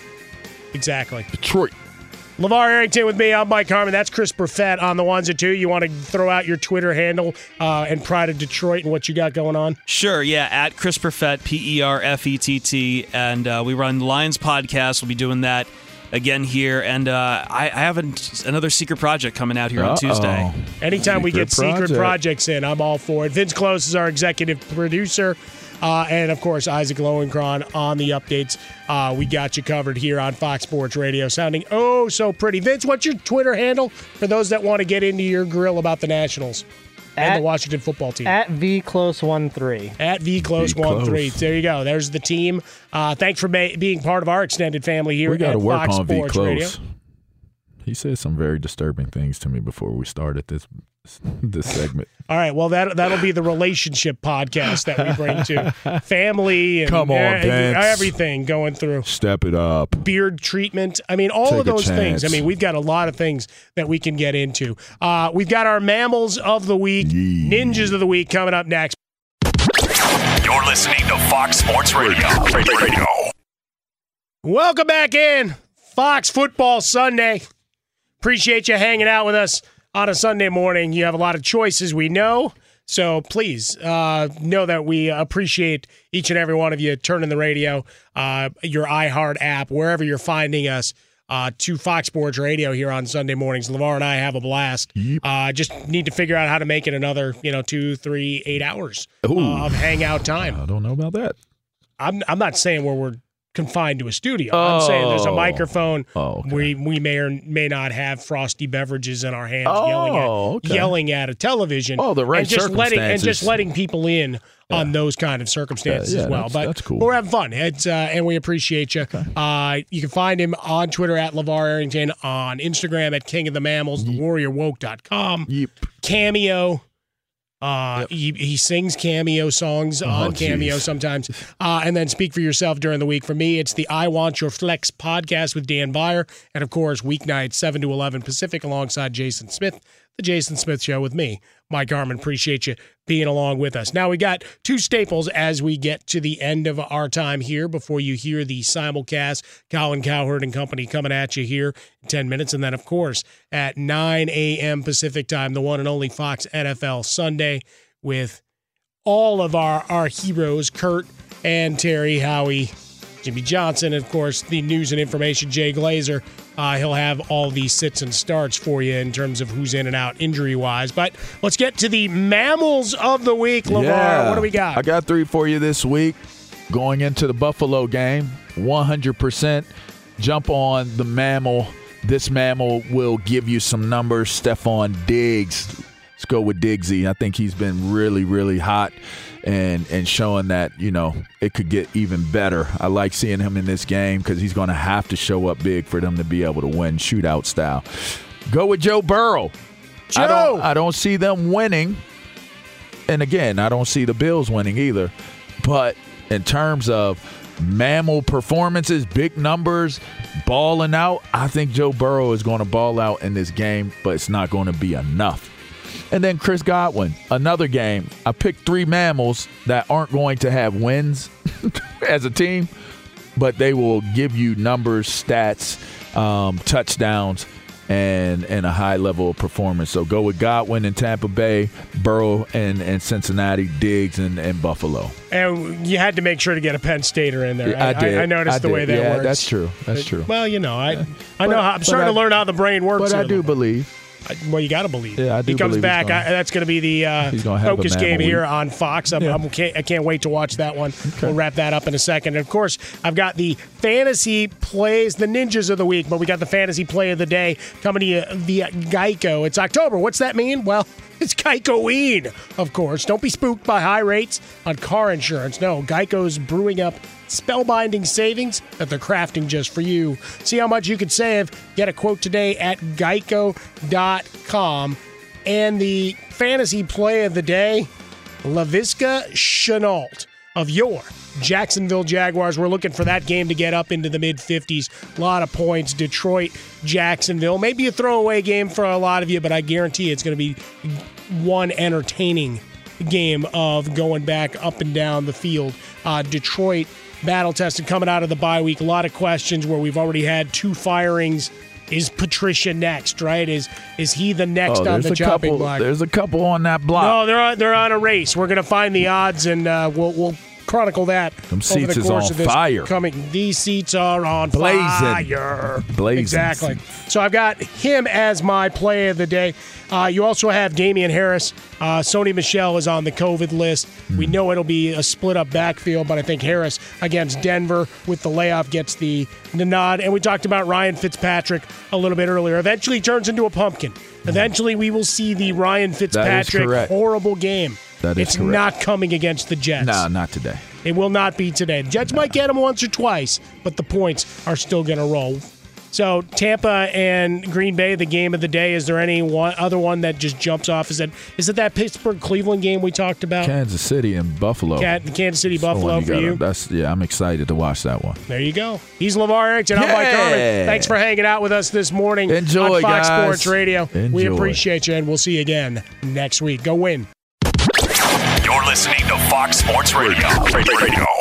Exactly. Detroit. LeVar Arrington with me. I'm Mike Harmon. That's Chris Perfett on the ones and two. You want to throw out your Twitter handle and Pride of Detroit and what you got going on? Sure, yeah. At Chris Perfett, Perfett. And we run the Lions podcast. We'll be doing that again here, and I have another secret project coming out here on Tuesday. Anytime we get secret projects in, I'm all for it. Vince Close is our executive producer, and of course Isaac Lowenkron on the updates. We got you covered here on Fox Sports Radio, sounding oh so pretty. Vince, what's your Twitter handle for those that want to get into your grill about the Nationals and the Washington football team? At VClose13. At VClose13. There you go. There's the team. Thanks for being part of our extended family here at Fox Sports Radio. He said some very disturbing things to me before we started this segment. All right, well, that'll be the relationship podcast that we bring to family and Come on, Vince. Everything going through. Step it up. Beard treatment. I mean, all of those things. I mean, we've got a lot of things that we can get into. We've got our mammals of the week, ninjas of the week coming up next. You're listening to Fox Sports Radio. Welcome back in. Fox Football Sunday. Appreciate you hanging out with us on a Sunday morning. You have a lot of choices, we know. So please know that we appreciate each and every one of you turning the radio, your iHeart app, wherever you're finding us. to Fox Sports Radio here on Sunday mornings. LeVar and I have a blast. Just need to figure out how to make it another 2, 3, 8 hours of hangout time. I don't know about that. I'm not saying where we're confined to a studio. I'm saying there's a microphone. Okay. We may or may not have frosty beverages in our hands, okay. yelling at a television. The right circumstances. Just letting people in on those kind of circumstances as well. But that's cool. We're having fun. It's and we appreciate you. Okay. You can find him on Twitter at LeVar Arrington, on Instagram at King of the Mammals, TheWarriorWoke.com. Yep. Cameo. He sings Cameo songs on Cameo sometimes. And then Speak for Yourself during the week. For me, it's the I Want Your Flex podcast with Dan Beyer. And, of course, weeknights 7 to 11 Pacific alongside Jason Smith. The Jason Smith Show with me, Mike Harmon. Appreciate you being along with us. Now, we got two staples as we get to the end of our time here before you hear the simulcast. Colin Cowherd and company coming at you here in 10 minutes. And then, of course, at 9 a.m. Pacific time, the one and only Fox NFL Sunday with all of our heroes, Kurt and Terry, Howie, Jimmy Johnson, and, of course, the news and information, Jay Glazer. He'll have all these sits and starts for you in terms of who's in and out injury-wise. But let's get to the Mammals of the Week. LeVar, what do we got? I got 3 for you this week. Going into the Buffalo game, 100% jump on the mammal. This mammal will give you some numbers. Stephon Diggs. Let's go with Diggsy. I think he's been really, really hot. And showing that, it could get even better. I like seeing him in this game because he's going to have to show up big for them to be able to win shootout style. Go with Joe Burrow. I don't see them winning. And, again, I don't see the Bills winning either. But in terms of mammal performances, big numbers, balling out, I think Joe Burrow is going to ball out in this game, but it's not going to be enough. And then Chris Godwin, another game. I picked 3 mammals that aren't going to have wins as a team, but they will give you numbers, stats, touchdowns, and a high level of performance. So go with Godwin in Tampa Bay, Burrow and Cincinnati, Diggs and Buffalo. And you had to make sure to get a Penn Stater in there. Yeah, I did. I noticed the way that works. Yeah, that's true. That's true. Well, I know how I'm starting to learn how the brain works. But I do believe. Well, you got to believe. Yeah, I do. He comes believe back. That's going to be the focus game here on Fox. I can't wait to watch that one. Okay. We'll wrap that up in a second. And, of course, I've got the fantasy plays, the ninjas of the week, but we got the fantasy play of the day coming to you via Geico. It's October. What's that mean? Well, it's Geico-ween, of course. Don't be spooked by high rates on car insurance. No, Geico's brewing up spellbinding savings that they're crafting just for you. See how much you could save. Get a quote today at geico.com. And the fantasy play of the day, Laviska Shenault of your Jacksonville Jaguars. We're looking for that game to get up into the mid-50s. A lot of points. Detroit, Jacksonville. Maybe a throwaway game for a lot of you, but I guarantee it's going to be one entertaining game of going back up and down the field. Detroit, battle-tested, coming out of the bye week. A lot of questions where we've already had 2 firings. Is Patricia next, right? Is he the next on the chopping block? There's a couple on that block. No, they're on a race. We're going to find the odds, and we'll chronicle that Them seats over the course is on of this fire. These seats are on fire. Blazing. Exactly. So I've got him as my play of the day. You also have Damian Harris. Sony Michel is on the COVID list. We know it'll be a split-up backfield, but I think Harris against Denver with the layoff gets the nod. And we talked about Ryan Fitzpatrick a little bit earlier. Eventually he turns into a pumpkin. Eventually we will see the Ryan Fitzpatrick horrible game. It's correct. Not coming against the Jets. No, not today. It will not be today. The Jets might get them once or twice, but the points are still going to roll. So Tampa and Green Bay, the game of the day. Is there any other one that just jumps off? Is it that Pittsburgh-Cleveland game we talked about? Kansas City and Buffalo. Kansas City-Buffalo for you? I'm excited to watch that one. There you go. He's LeVar Arrington. I'm Mike Harmon. Thanks for hanging out with us this morning Enjoy, on Fox guys. Sports Radio. Enjoy. We appreciate you, and we'll see you again next week. Go win. You're listening to Fox Sports Radio.